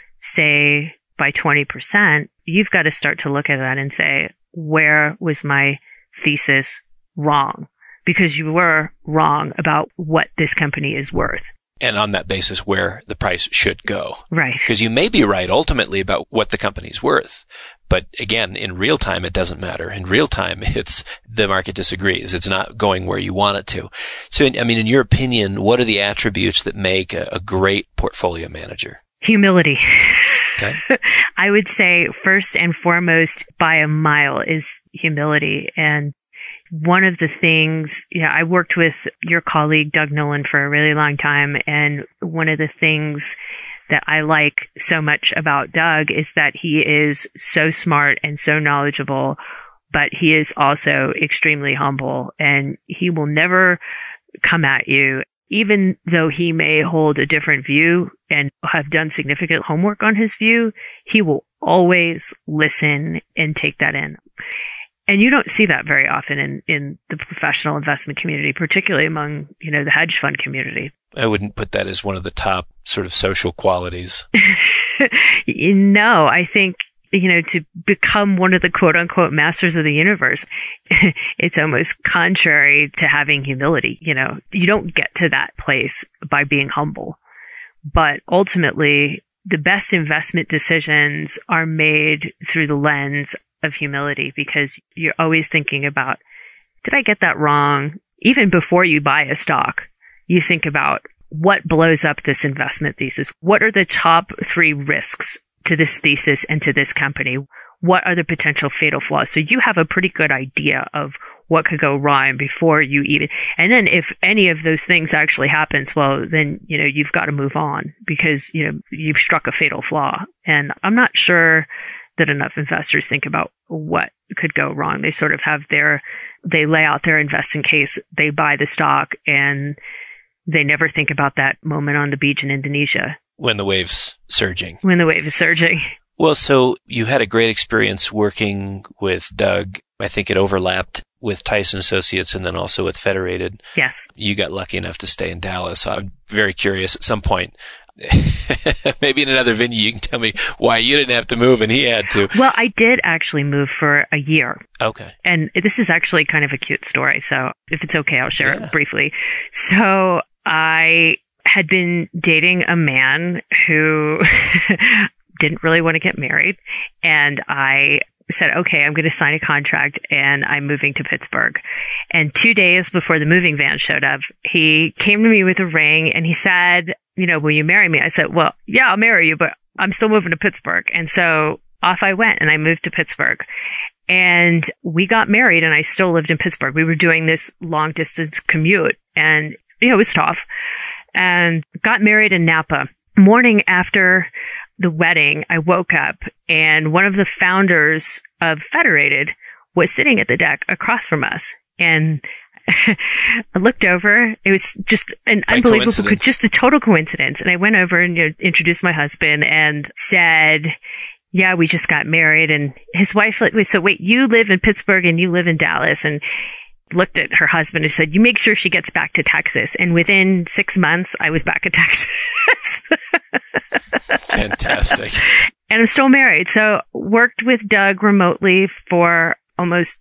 say, by 20%, you've got to start to look at that and say, where was my thesis wrong? Because you were wrong about what this company is worth. And on that basis, where the price should go. Right. Because you may be right ultimately about what the company's worth. But again, in real time, it doesn't matter. In real time, it's the market disagrees. It's not going where you want it to. So, in your opinion, what are the attributes that make a great portfolio manager? Humility. Okay. I would say first and foremost by a mile is humility. And one of the things, I worked with your colleague, Doug Nolan, for a really long time. And one of the things that I like so much about Doug is that he is so smart and so knowledgeable, but he is also extremely humble, and he will never come at you. Even though he may hold a different view and have done significant homework on his view, he will always listen and take that in. And you don't see that very often in the professional investment community, particularly among, the hedge fund community. I wouldn't put that as one of the top sort of social qualities. No, I think, to become one of the quote unquote masters of the universe, it's almost contrary to having humility. You don't get to that place by being humble, but ultimately the best investment decisions are made through the lens of humility, because you're always thinking about, did I get that wrong? Even before you buy a stock, you think about what blows up this investment thesis. What are the top 3 risks to this thesis and to this company? What are the potential fatal flaws? So you have a pretty good idea of what could go wrong before you even, and then if any of those things actually happens, well, then, you've got to move on because, you've struck a fatal flaw. And I'm not sure that enough investors think about what could go wrong. They sort of have they lay out their investment case, they buy the stock, and they never think about that moment on the beach in Indonesia. When the wave's surging. When the wave is surging. Well, so you had a great experience working with Doug. I think it overlapped with Tyson Associates and then also with Federated. Yes. You got lucky enough to stay in Dallas. So I'm very curious at some point. Maybe in another venue you can tell me why you didn't have to move and he had to. Well, I did actually move for a year. Okay. And this is actually kind of a cute story. So if it's okay, I'll share it briefly. So I had been dating a man who didn't really want to get married. And I said, okay, I'm going to sign a contract and I'm moving to Pittsburgh. And 2 days before the moving van showed up, he came to me with a ring and he said, will you marry me? I said, well, yeah, I'll marry you, but I'm still moving to Pittsburgh. And so off I went and I moved to Pittsburgh and we got married and I still lived in Pittsburgh. We were doing this long distance commute and, it was tough, and got married in Napa. Morning after the wedding, I woke up and one of the founders of Federated was sitting at the deck across from us. And I looked over. It was just an unbelievable, just a total coincidence. And I went over and introduced my husband and said, yeah, we just got married. And his wife, so wait, you live in Pittsburgh and you live in Dallas. And looked at her husband and said, you make sure she gets back to Texas. And within 6 months, I was back in Texas. Fantastic. And I'm still married. So worked with Doug remotely for almost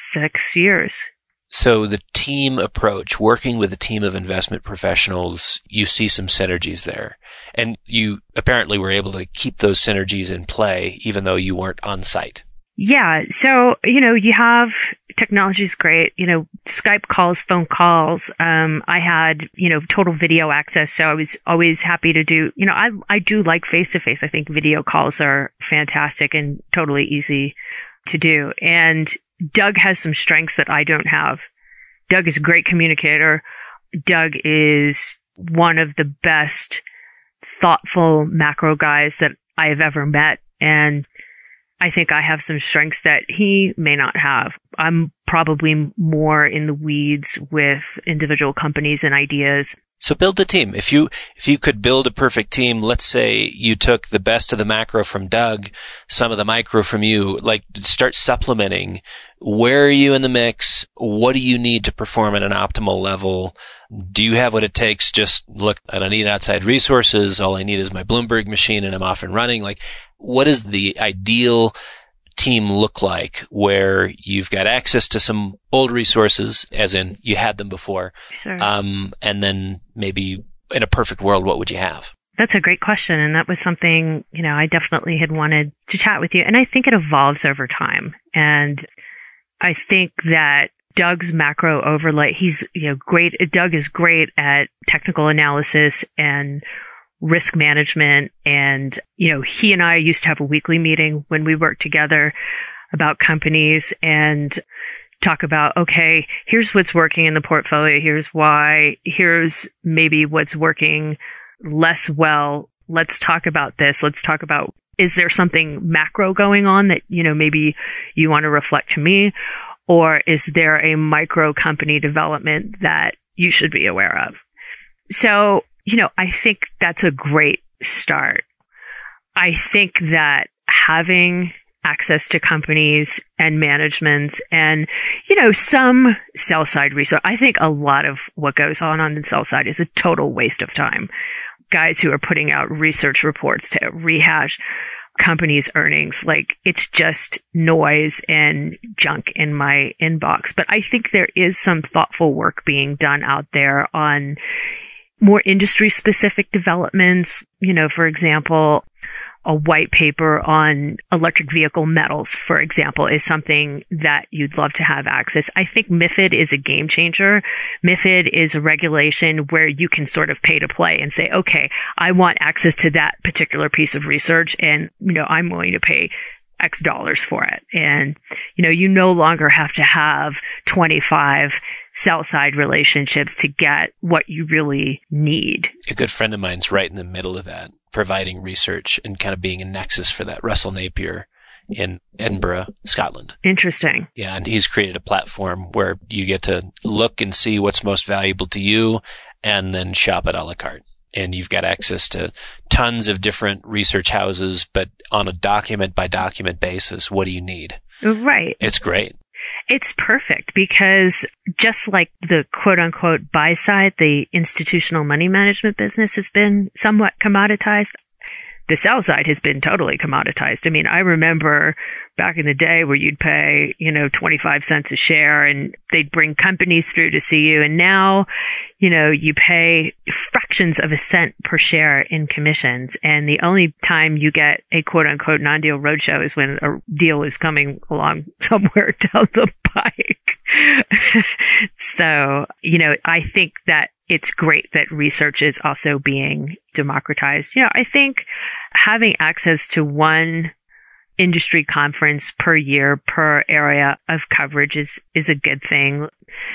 6 years. So the team approach, working with a team of investment professionals, you see some synergies there. And you apparently were able to keep those synergies in play, even though you weren't on site. Yeah. So, you have technology's great, Skype calls, phone calls. I had, total video access. So I was always happy to do, I do like face to face. I think video calls are fantastic and totally easy to do. And Doug has some strengths that I don't have. Doug is a great communicator. Doug is one of the best thoughtful macro guys that I have ever met. And I think I have some strengths that he may not have. I'm probably more in the weeds with individual companies and ideas. So build the team. If you could build a perfect team, let's say you took the best of the macro from Doug, some of the micro from you, start supplementing. Where are you in the mix? What do you need to perform at an optimal level? Do you have what it takes? Just look, I don't need outside resources. All I need is my Bloomberg machine and I'm off and running. What does the ideal team look like where you've got access to some old resources, as in you had them before? Sure. And then maybe in a perfect world, what would you have? That's a great question. And that was something, I definitely had wanted to chat with you. And I think it evolves over time. And I think that Doug's macro overlay, he's, great. Doug is great at technical analysis and risk management. And, he and I used to have a weekly meeting when we worked together about companies and talk about, okay, here's what's working in the portfolio. Here's why. Here's maybe what's working less well. Let's talk about this. Let's talk about, is there something macro going on that, maybe you want to reflect to me? Or is there a micro company development that you should be aware of? So, I think that's a great start. I think that having access to companies and managements and, some sell side research. I think a lot of what goes on the sell side is a total waste of time. Guys who are putting out research reports to rehash companies' earnings, it's just noise and junk in my inbox. But I think there is some thoughtful work being done out there on more industry specific developments. For example, a white paper on electric vehicle metals, for example, is something that you'd love to have access. I think MiFID is a game changer. MiFID is a regulation where you can sort of pay to play and say, okay, I want access to that particular piece of research and, I'm willing to pay X dollars for it. And, you no longer have to have 25 sell-side relationships to get what you really need. A good friend of mine's right in the middle of that, providing research and kind of being a nexus for that. Russell Napier in Edinburgh, Scotland. Interesting. Yeah, and he's created a platform where you get to look and see what's most valuable to you and then shop it a la carte. And you've got access to tons of different research houses, but on a document by document basis, what do you need? Right. It's great. It's perfect because just like the quote unquote buy side, the institutional money management business has been somewhat commoditized. The sell side has been totally commoditized. I mean, I remember back in the day where you'd pay, 25 cents a share and they'd bring companies through to see you. And now, you pay fractions of a cent per share in commissions. And the only time you get a quote unquote non-deal roadshow is when a deal is coming along somewhere down the pike. So, I think that it's great that research is also being democratized. I think having access to one industry conference per year per area of coverage is a good thing.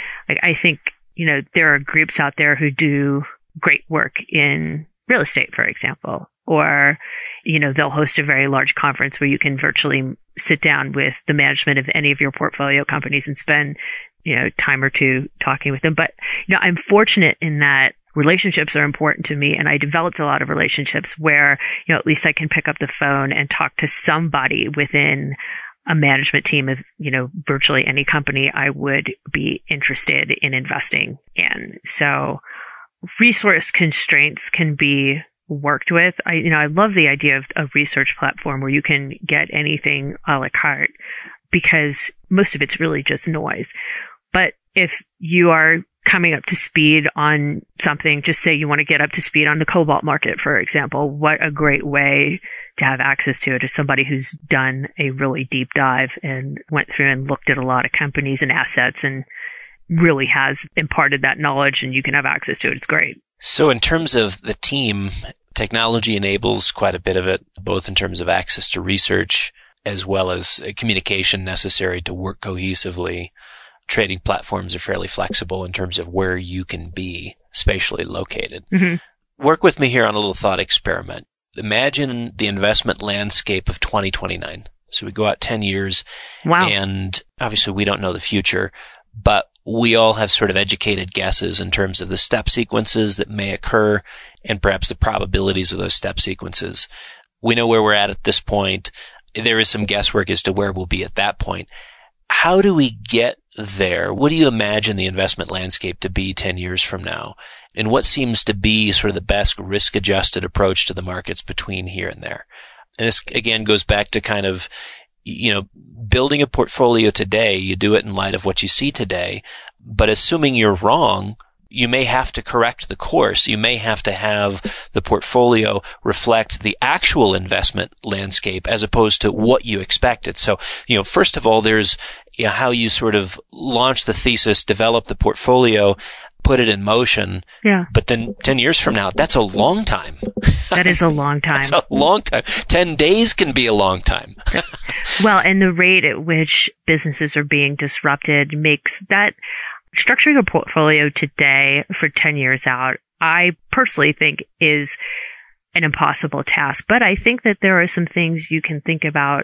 I think, there are groups out there who do great work in real estate, for example, or, they'll host a very large conference where you can virtually sit down with the management of any of your portfolio companies and spend time or two talking with them. But, I'm fortunate in that relationships are important to me. And I developed a lot of relationships where, at least I can pick up the phone and talk to somebody within a management team of, virtually any company I would be interested in investing in. So resource constraints can be worked with. I love the idea of a research platform where you can get anything a la carte because most of it's really just noise. But if you are coming up to speed on something, just say you want to get up to speed on the cobalt market, for example, what a great way to have access to it as somebody who's done a really deep dive and went through and looked at a lot of companies and assets and really has imparted that knowledge and you can have access to it. It's great. So in terms of the team, technology enables quite a bit of it, both in terms of access to research as well as communication necessary to work cohesively. Trading platforms are fairly flexible in terms of where you can be spatially located. Mm-hmm. Work with me here on a little thought experiment. Imagine the investment landscape of 2029. So we go out 10 years. Wow. And obviously we don't know the future, but we all have sort of educated guesses in terms of the step sequences that may occur and perhaps the probabilities of those step sequences. We know where we're at this point. There is some guesswork as to where we'll be at that point. How do we get there? What do you imagine the investment landscape to be 10 years from now? And what seems to be sort of the best risk-adjusted approach to the markets between here and there? And this, again, goes back to kind of, building a portfolio today. You do it in light of what you see today. But assuming you're wrong, you may have to correct the course. You may have to have the portfolio reflect the actual investment landscape as opposed to what you expected. So, first of all, there's how you sort of launch the thesis, develop the portfolio, put it in motion. Yeah. But then 10 years from now, that's a long time. That is a long time. That's a long time. 10 days can be a long time. Well, and the rate at which businesses are being disrupted makes that structuring a portfolio today for 10 years out, I personally think is an impossible task. But I think that there are some things you can think about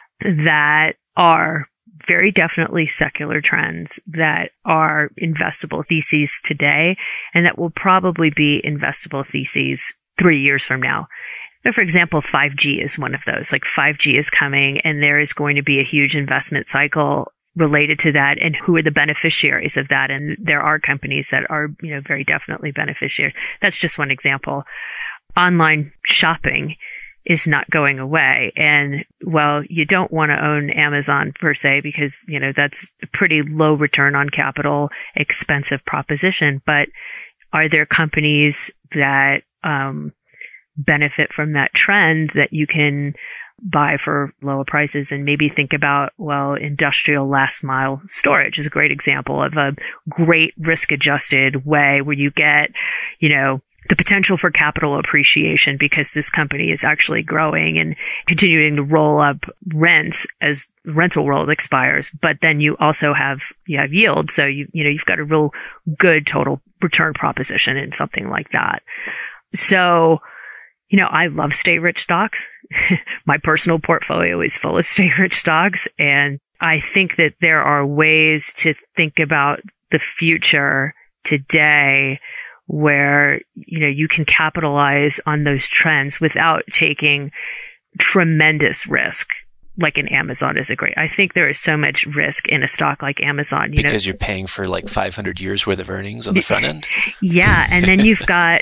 that are very definitely secular trends that are investable theses today and that will probably be investable theses 3 years from now. For example, 5G is one of those. Like 5G is coming and there is going to be a huge investment cycle related to that and who are the beneficiaries of that. And there are companies that are, very definitely beneficiaries. That's just one example. Online shopping is not going away. And you don't want to own Amazon per se because, that's a pretty low return on capital, expensive proposition. But are there companies that, benefit from that trend that you can buy for lower prices and maybe think about, industrial last mile storage is a great example of a great risk adjusted way where you get, the potential for capital appreciation because this company is actually growing and continuing to roll up rents as rental roll expires. But then you also have yield. So you've got a real good total return proposition in something like that. So, I love stay rich stocks. My personal portfolio is full of stay rich stocks. And I think that there are ways to think about the future today where, you can capitalize on those trends without taking tremendous risk. Like in Amazon is I think there is so much risk in a stock like Amazon. Because you're paying for like 500 years worth of earnings on the front end. Yeah. And then you've got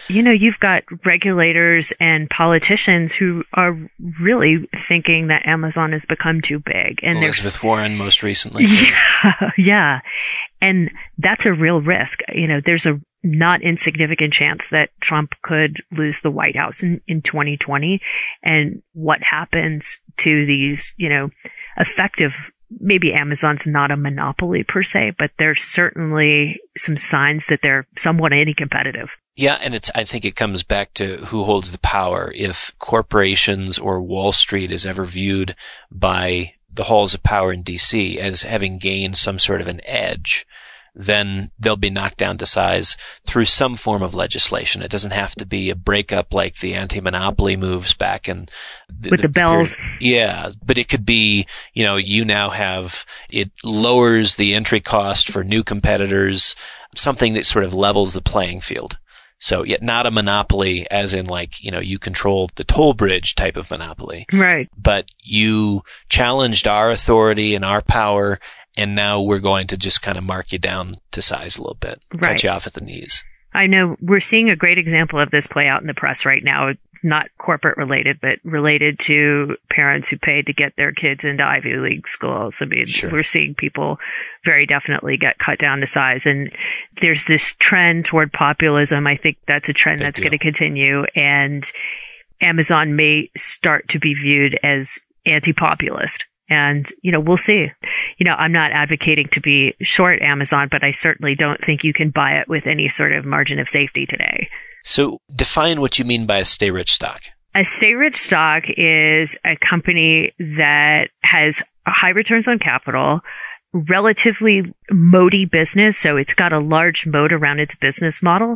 regulators and politicians who are really thinking that Amazon has become too big. And Elizabeth Warren most recently. Yeah. And that's a real risk. There's a not insignificant chance that Trump could lose the White House in 2020. And what happens to these, effective, maybe Amazon's not a monopoly per se, but there's certainly some signs that they're somewhat anti-competitive. Yeah, and I think it comes back to who holds the power. If corporations or Wall Street is ever viewed by the halls of power in DC as having gained some sort of an edge, then they'll be knocked down to size through some form of legislation. It doesn't have to be a breakup like the anti-monopoly moves back in with the bells. Yeah, but it could be, you now have, it lowers the entry cost for new competitors, something that sort of levels the playing field. So yet not a monopoly as in like, you control the toll bridge type of monopoly. Right. But you challenged our authority and our power, and now we're going to just kind of mark you down to size a little bit, cut you off at the knees. I know we're seeing a great example of this play out in the press right now, not corporate related, but related to parents who paid to get their kids into Ivy League schools. I mean, Sure. We're seeing people very definitely get cut down to size. And there's this trend toward populism. I think that's a trend that's going to continue. And Amazon may start to be viewed as anti-populist. And, we'll see. I'm not advocating to be short Amazon, but I certainly don't think you can buy it with any sort of margin of safety today. So define what you mean by a stay rich stock. A stay rich stock is a company that has high returns on capital, relatively moaty business. So it's got a large moat around its business model,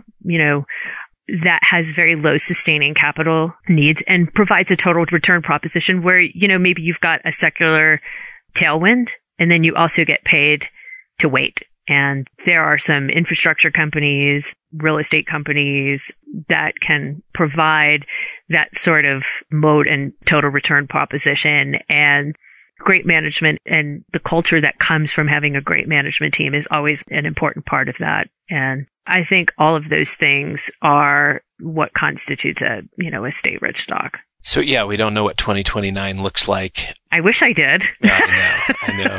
that has very low sustaining capital needs and provides a total return proposition where, maybe you've got a secular tailwind and then you also get paid to wait. And there are some infrastructure companies, real estate companies that can provide that sort of moat and total return proposition. And great management and the culture that comes from having a great management team is always an important part of that. And I think all of those things are what constitutes a stay rich stock. So yeah, we don't know what 2029 looks like. I wish I did. Yeah, I know.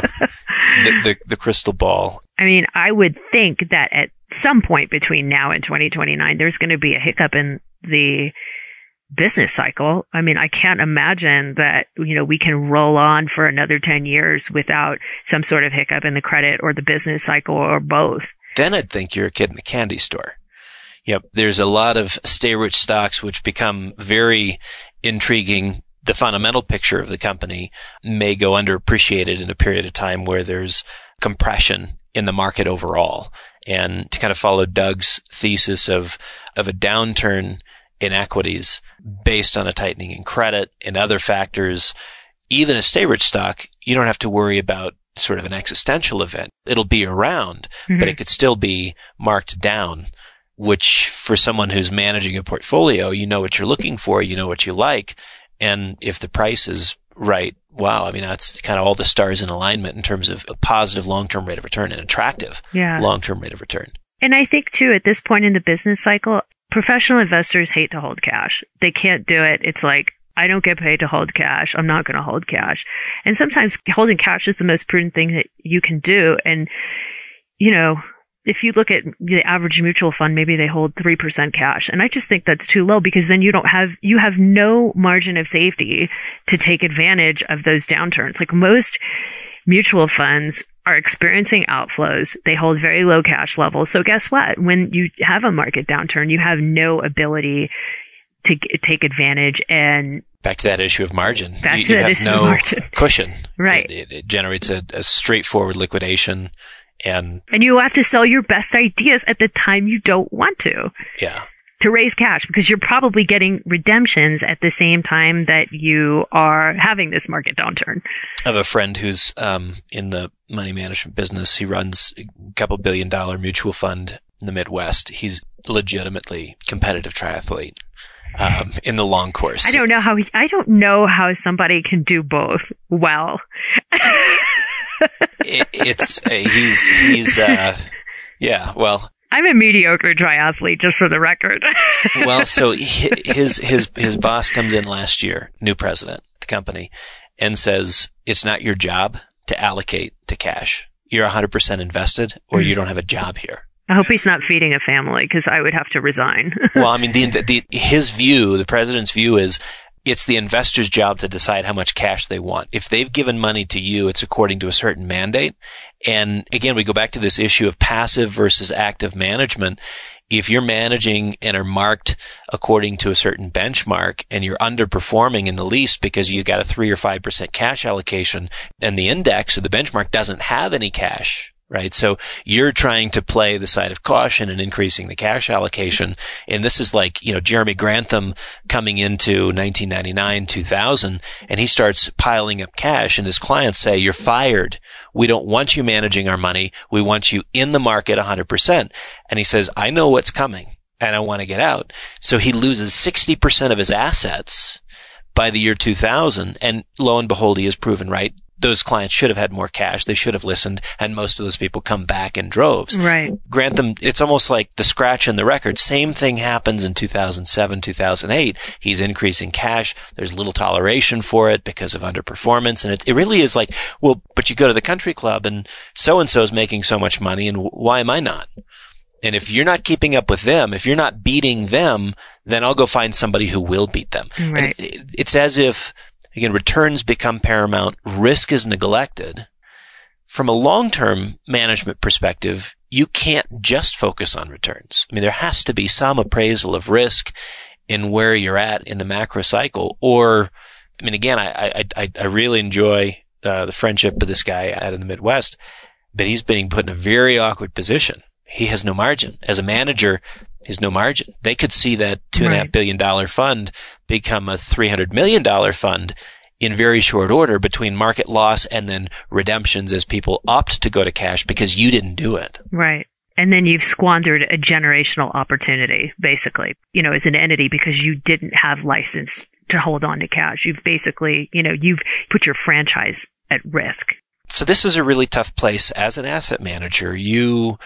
The crystal ball. I mean, I would think that at some point between now and 2029, there's going to be a hiccup in the business cycle. I mean, I can't imagine that, we can roll on for another 10 years without some sort of hiccup in the credit or the business cycle or both. Then I'd think you're a kid in the candy store. Yep. There's a lot of stay rich stocks which become very intriguing. The fundamental picture of the company may go underappreciated in a period of time where there's compression in the market overall. And to kind of follow Doug's thesis of a downturn in equities based on a tightening in credit and other factors, even a stay rich stock, you don't have to worry about sort of an existential event. It'll be around, but it could still be marked down, which for someone who's managing a portfolio, you know what you're looking for, you know what you like. And if the price is right, wow, I mean, that's kind of all the stars in alignment in terms of a positive long-term rate of return and attractive long-term rate of return. And I think too, at this point in the business cycle, professional investors hate to hold cash. They can't do it. It's like, I don't get paid to hold cash. I'm not going to hold cash. And sometimes holding cash is the most prudent thing that you can do. And, if you look at the average mutual fund, maybe they hold 3% cash. And I just think that's too low because then you have no margin of safety to take advantage of those downturns. Like most mutual funds are experiencing outflows. They hold very low cash levels. So guess what? When you have a market downturn, you have no ability to take advantage. And back to that issue of margin. You have no cushion. Right. It generates a straightforward liquidation. And you have to sell your best ideas at the time you don't want to. Yeah. To raise cash, because you're probably getting redemptions at the same time that you are having this market downturn. I have a friend who's in the money management business. He runs a couple $1 billion mutual fund in the Midwest. He's legitimately competitive triathlete in the long course. I don't know how somebody can do both well. Well, I'm a mediocre triathlete, just for the record. Well, so his boss comes in last year, new president of the company, and says, it's not your job to allocate to cash. You're 100% invested, or you don't have a job here. I hope he's not feeding a family, because I would have to resign. Well, I mean, his view, the president's view is, it's the investor's job to decide how much cash they want. If they've given money to you, it's according to a certain mandate. And again, we go back to this issue of passive versus active management. If you're managing and are marked according to a certain benchmark and you're underperforming in the least because you got a 3 or 5% cash allocation and the index or the benchmark doesn't have any cash, right? So you're trying to play the side of caution and increasing the cash allocation. And this is like, Jeremy Grantham coming into 1999, 2000, and he starts piling up cash and his clients say, you're fired. We don't want you managing our money. We want you in the market 100%. And he says, I know what's coming and I want to get out. So he loses 60% of his assets by the year 2000. And lo and behold, he is proven right. Those clients should have had more cash. They should have listened. And most of those people come back in droves. Right. Grantham, it's almost like the scratch in the record. Same thing happens in 2007, 2008. He's increasing cash. There's little toleration for it because of underperformance. And it really is like, well, but you go to the country club and so-and-so is making so much money and why am I not? And if you're not keeping up with them, if you're not beating them, then I'll go find somebody who will beat them. Right. And it's as if, again, returns become paramount. Risk is neglected. From a long-term management perspective, you can't just focus on returns. I mean, there has to be some appraisal of risk in where you're at in the macro cycle. Or, I mean, again, I really enjoy the friendship of this guy out in the Midwest, but he's being put in a very awkward position. He has no margin. As a manager, there's no margin. They could see that $2.5 billion fund become a $300 million fund in very short order between market loss and then redemptions as people opt to go to cash because you didn't do it. Right. And then you've squandered a generational opportunity, basically, as an entity because you didn't have license to hold on to cash. You've basically, you've put your franchise at risk. So this is a really tough place as an asset manager. You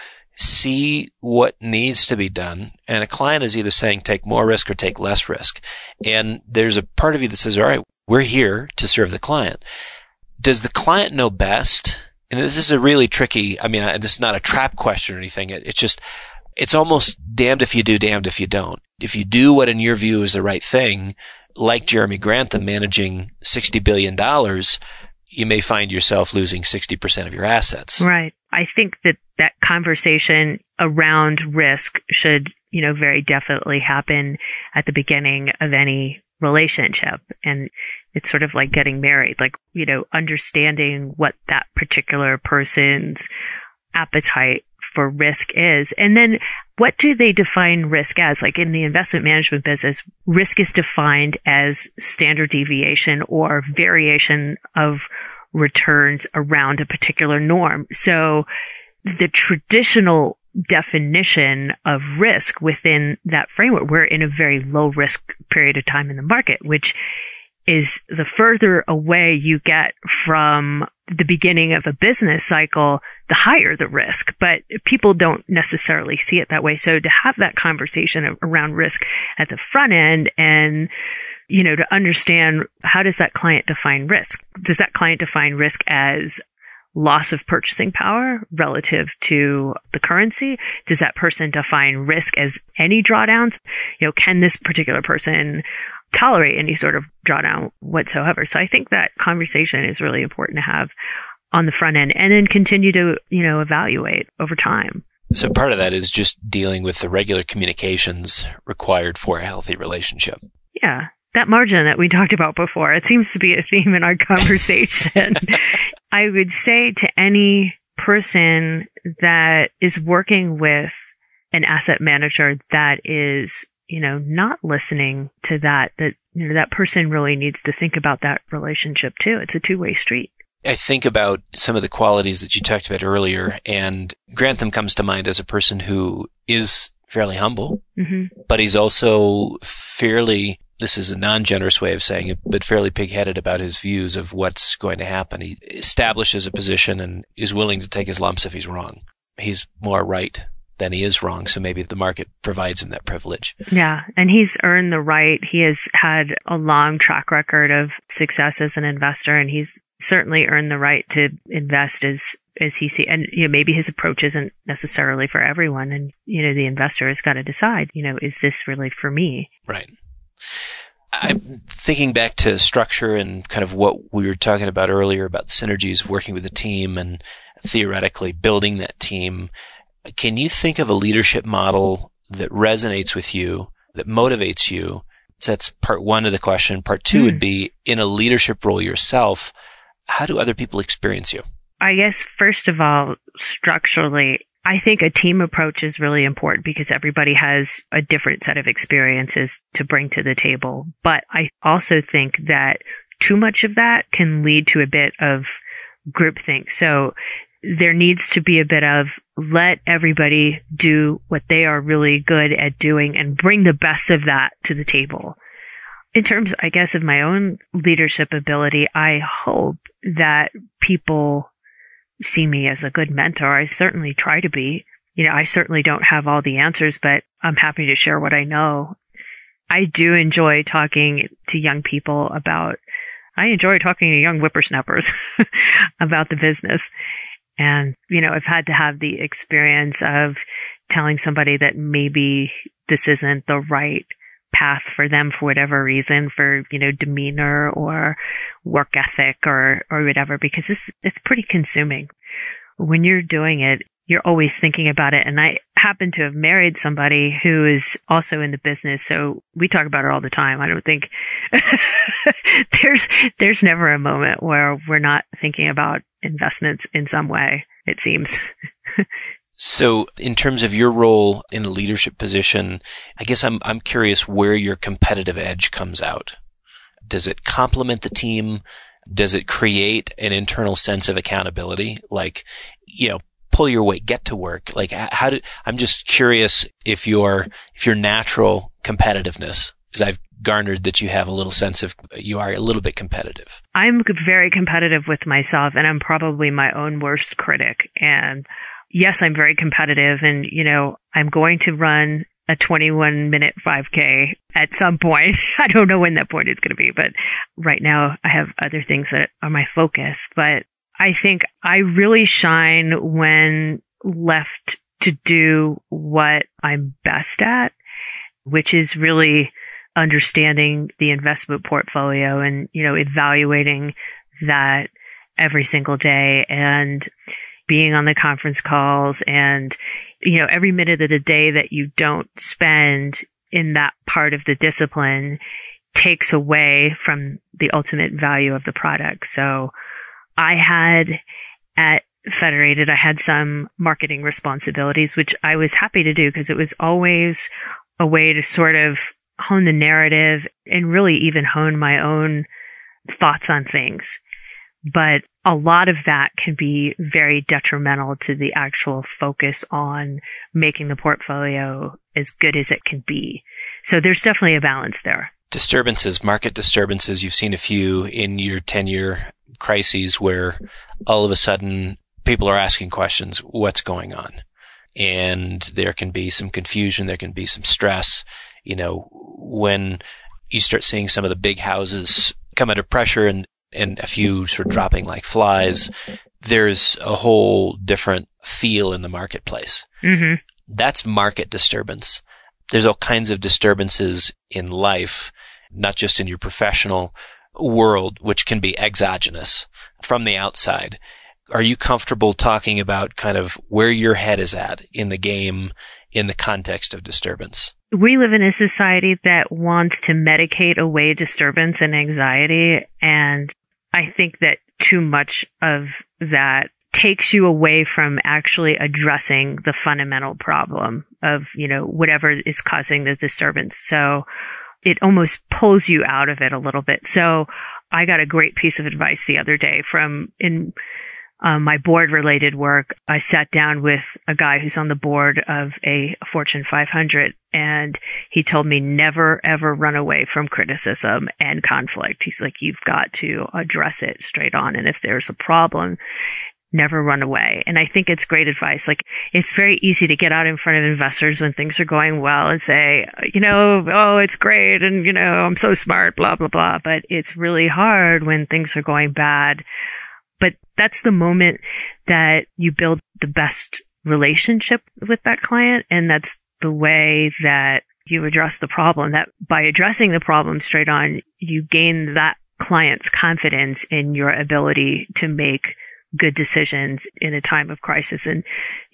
see what needs to be done, and a client is either saying take more risk or take less risk. And there's a part of you that says, all right, we're here to serve the client. Does the client know best? And this is a really tricky, this is not a trap question or anything. It's almost damned if you do, damned if you don't. If you do what in your view is the right thing, like Jeremy Grantham managing $60 billion, you may find yourself losing 60% of your assets. Right. I think that conversation around risk should, very definitely happen at the beginning of any relationship. And it's sort of like getting married, like, understanding what that particular person's appetite for risk is. And then what do they define risk as? Like in the investment management business, risk is defined as standard deviation or variation of returns around a particular norm. So the traditional definition of risk within that framework, we're in a very low risk period of time in the market, which is the further away you get from the beginning of a business cycle, the higher the risk. But people don't necessarily see it that way. So to have that conversation around risk at the front end and, to understand how does that client define risk? Does that client define risk as loss of purchasing power relative to the currency? Does that person define risk as any drawdowns? Can this particular person tolerate any sort of drawdown whatsoever? So I think that conversation is really important to have on the front end and then continue to, evaluate over time. So part of that is just dealing with the regular communications required for a healthy relationship. Yeah. That margin that we talked about before, it seems to be a theme in our conversation. I would say to any person that is working with an asset manager that is, not listening to that person really needs to think about that relationship too. It's a two-way street. I think about some of the qualities that you talked about earlier, and Grantham comes to mind as a person who is fairly humble, but he's also fairly, this is a non-generous way of saying it, but fairly pig-headed about his views of what's going to happen. He establishes a position and is willing to take his lumps if he's wrong. He's more right than he is wrong, so maybe the market provides him that privilege. Yeah, and he's earned the right. He has had a long track record of success as an investor, and he's certainly earned the right to invest as he sees. And maybe his approach isn't necessarily for everyone, and the investor has got to decide, is this really for me? Right. I'm thinking back to structure and kind of what we were talking about earlier about synergies, working with a team and theoretically building that team. Can you think of a leadership model that resonates with you, that motivates you? So that's part one of the question. Part two would be, in a leadership role yourself, how do other people experience you? I guess, first of all, structurally, I think a team approach is really important because everybody has a different set of experiences to bring to the table. But I also think that too much of that can lead to a bit of groupthink. So there needs to be a bit of let everybody do what they are really good at doing and bring the best of that to the table. In terms, I guess, of my own leadership ability, I hope that people see me as a good mentor. I certainly try to be. I certainly don't have all the answers, but I'm happy to share what I know. I do enjoy talking to young people I enjoy talking to young whippersnappers about the business. And, I've had to have the experience of telling somebody that maybe this isn't the right path for them for whatever reason, for, demeanor or work ethic or whatever, because it's pretty consuming. When you're doing it, you're always thinking about it. And I happen to have married somebody who is also in the business. So we talk about it all the time. I don't think there's never a moment where we're not thinking about investments in some way, it seems. So in terms of your role in a leadership position, I guess I'm curious where your competitive edge comes out. Does it complement the team? Does it create an internal sense of accountability? Like, pull your weight, get to work. Like, I'm just curious if your natural competitiveness, because I've garnered that you have a little sense of, you are a little bit competitive. I'm very competitive with myself, and I'm probably my own worst critic. And yes, I'm very competitive, and, I'm going to run a 21-minute 5K at some point. I don't know when that point is going to be, but right now I have other things that are my focus. But I think I really shine when left to do what I'm best at, which is really understanding the investment portfolio and, evaluating that every single day and being on the conference calls and, every minute of the day that you don't spend in that part of the discipline takes away from the ultimate value of the product. So I had at Federated, I had some marketing responsibilities, which I was happy to do because it was always a way to sort of hone the narrative and really even hone my own thoughts on things. But a lot of that can be very detrimental to the actual focus on making the portfolio as good as it can be. So there's definitely a balance there. Disturbances, market disturbances. You've seen a few in your tenure, crises where all of a sudden people are asking questions, what's going on? And there can be some confusion. There can be some stress. When you start seeing some of the big houses come under pressure and a few sort of dropping like flies, there's a whole different feel in the marketplace. Mm-hmm. That's market disturbance. There's all kinds of disturbances in life, not just in your professional world, which can be exogenous from the outside. Are you comfortable talking about kind of where your head is at in the game in the context of disturbance? We live in a society that wants to medicate away disturbance and anxiety. And I think that too much of that takes you away from actually addressing the fundamental problem of, whatever is causing the disturbance. So it almost pulls you out of it a little bit. So I got a great piece of advice the other day in my board-related work. I sat down with a guy who's on the board of a Fortune 500, and he told me never, ever run away from criticism and conflict. He's like, you've got to address it straight on, and if there's a problem, never run away. And I think it's great advice. Like, it's very easy to get out in front of investors when things are going well and say, oh, it's great, and, I'm so smart, blah, blah, blah. But it's really hard when things are going bad. But that's the moment that you build the best relationship with that client. And that's the way that you address the problem. That by addressing the problem straight on, you gain that client's confidence in your ability to make good decisions in a time of crisis. And,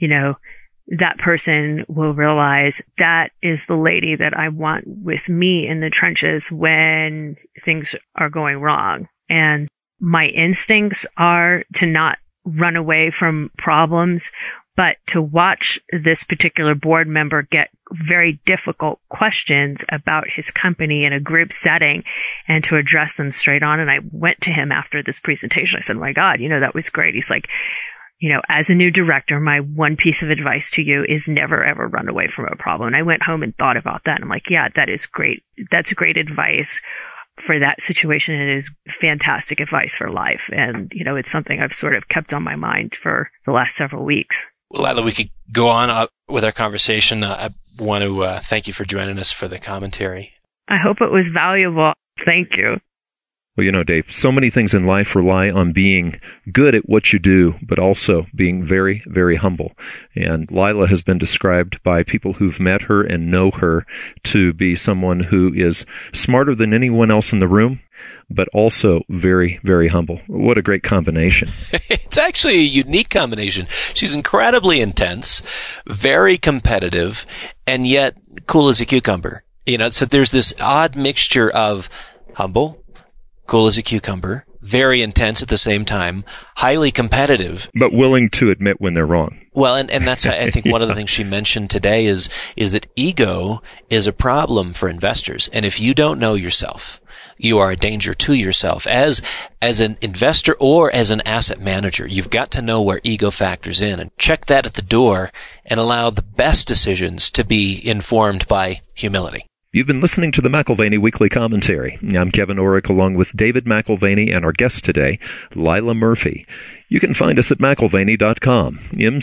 that person will realize that is the lady that I want with me in the trenches when things are going wrong. And my instincts are to not run away from problems, but to watch this particular board member get very difficult questions about his company in a group setting and to address them straight on. And I went to him after this presentation. I said, my God, that was great. He's like, as a new director, my one piece of advice to you is never, ever run away from a problem. And I went home and thought about that. And I'm like, yeah, that is great. That's great advice for that situation. It is fantastic advice for life. And, it's something I've sort of kept on my mind for the last several weeks. Well, Lila, we could go on with our conversation. I want to thank you for joining us for the commentary. I hope it was valuable. Thank you. Well, Dave, so many things in life rely on being good at what you do, but also being very, very humble. And Lila has been described by people who've met her and know her to be someone who is smarter than anyone else in the room, but also very, very humble. What a great combination. It's actually a unique combination. She's incredibly intense, very competitive, and yet cool as a cucumber. So there's this odd mixture of humble, cool as a cucumber, very intense at the same time, highly competitive. But willing to admit when they're wrong. Well, and that's, I think, one of the things she mentioned today is that ego is a problem for investors. And if you don't know yourself, you are a danger to yourself. As an investor or as an asset manager, you've got to know where ego factors in and check that at the door and allow the best decisions to be informed by humility. You've been listening to the McAlvany Weekly Commentary. I'm Kevin Orrick along with David McAlvany and our guest today, Lila Murphy. You can find us at McAlvany.com,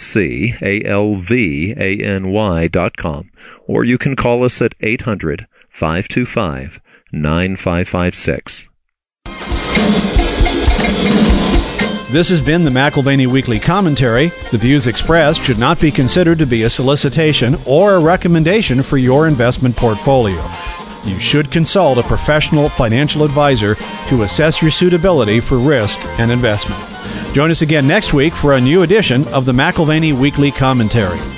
McAlvany.com, or you can call us at 800-525-9556. This has been the McAlvany Weekly Commentary. The views expressed should not be considered to be a solicitation or a recommendation for your investment portfolio. You should consult a professional financial advisor to assess your suitability for risk and investment. Join us again next week for a new edition of the McAlvany Weekly Commentary.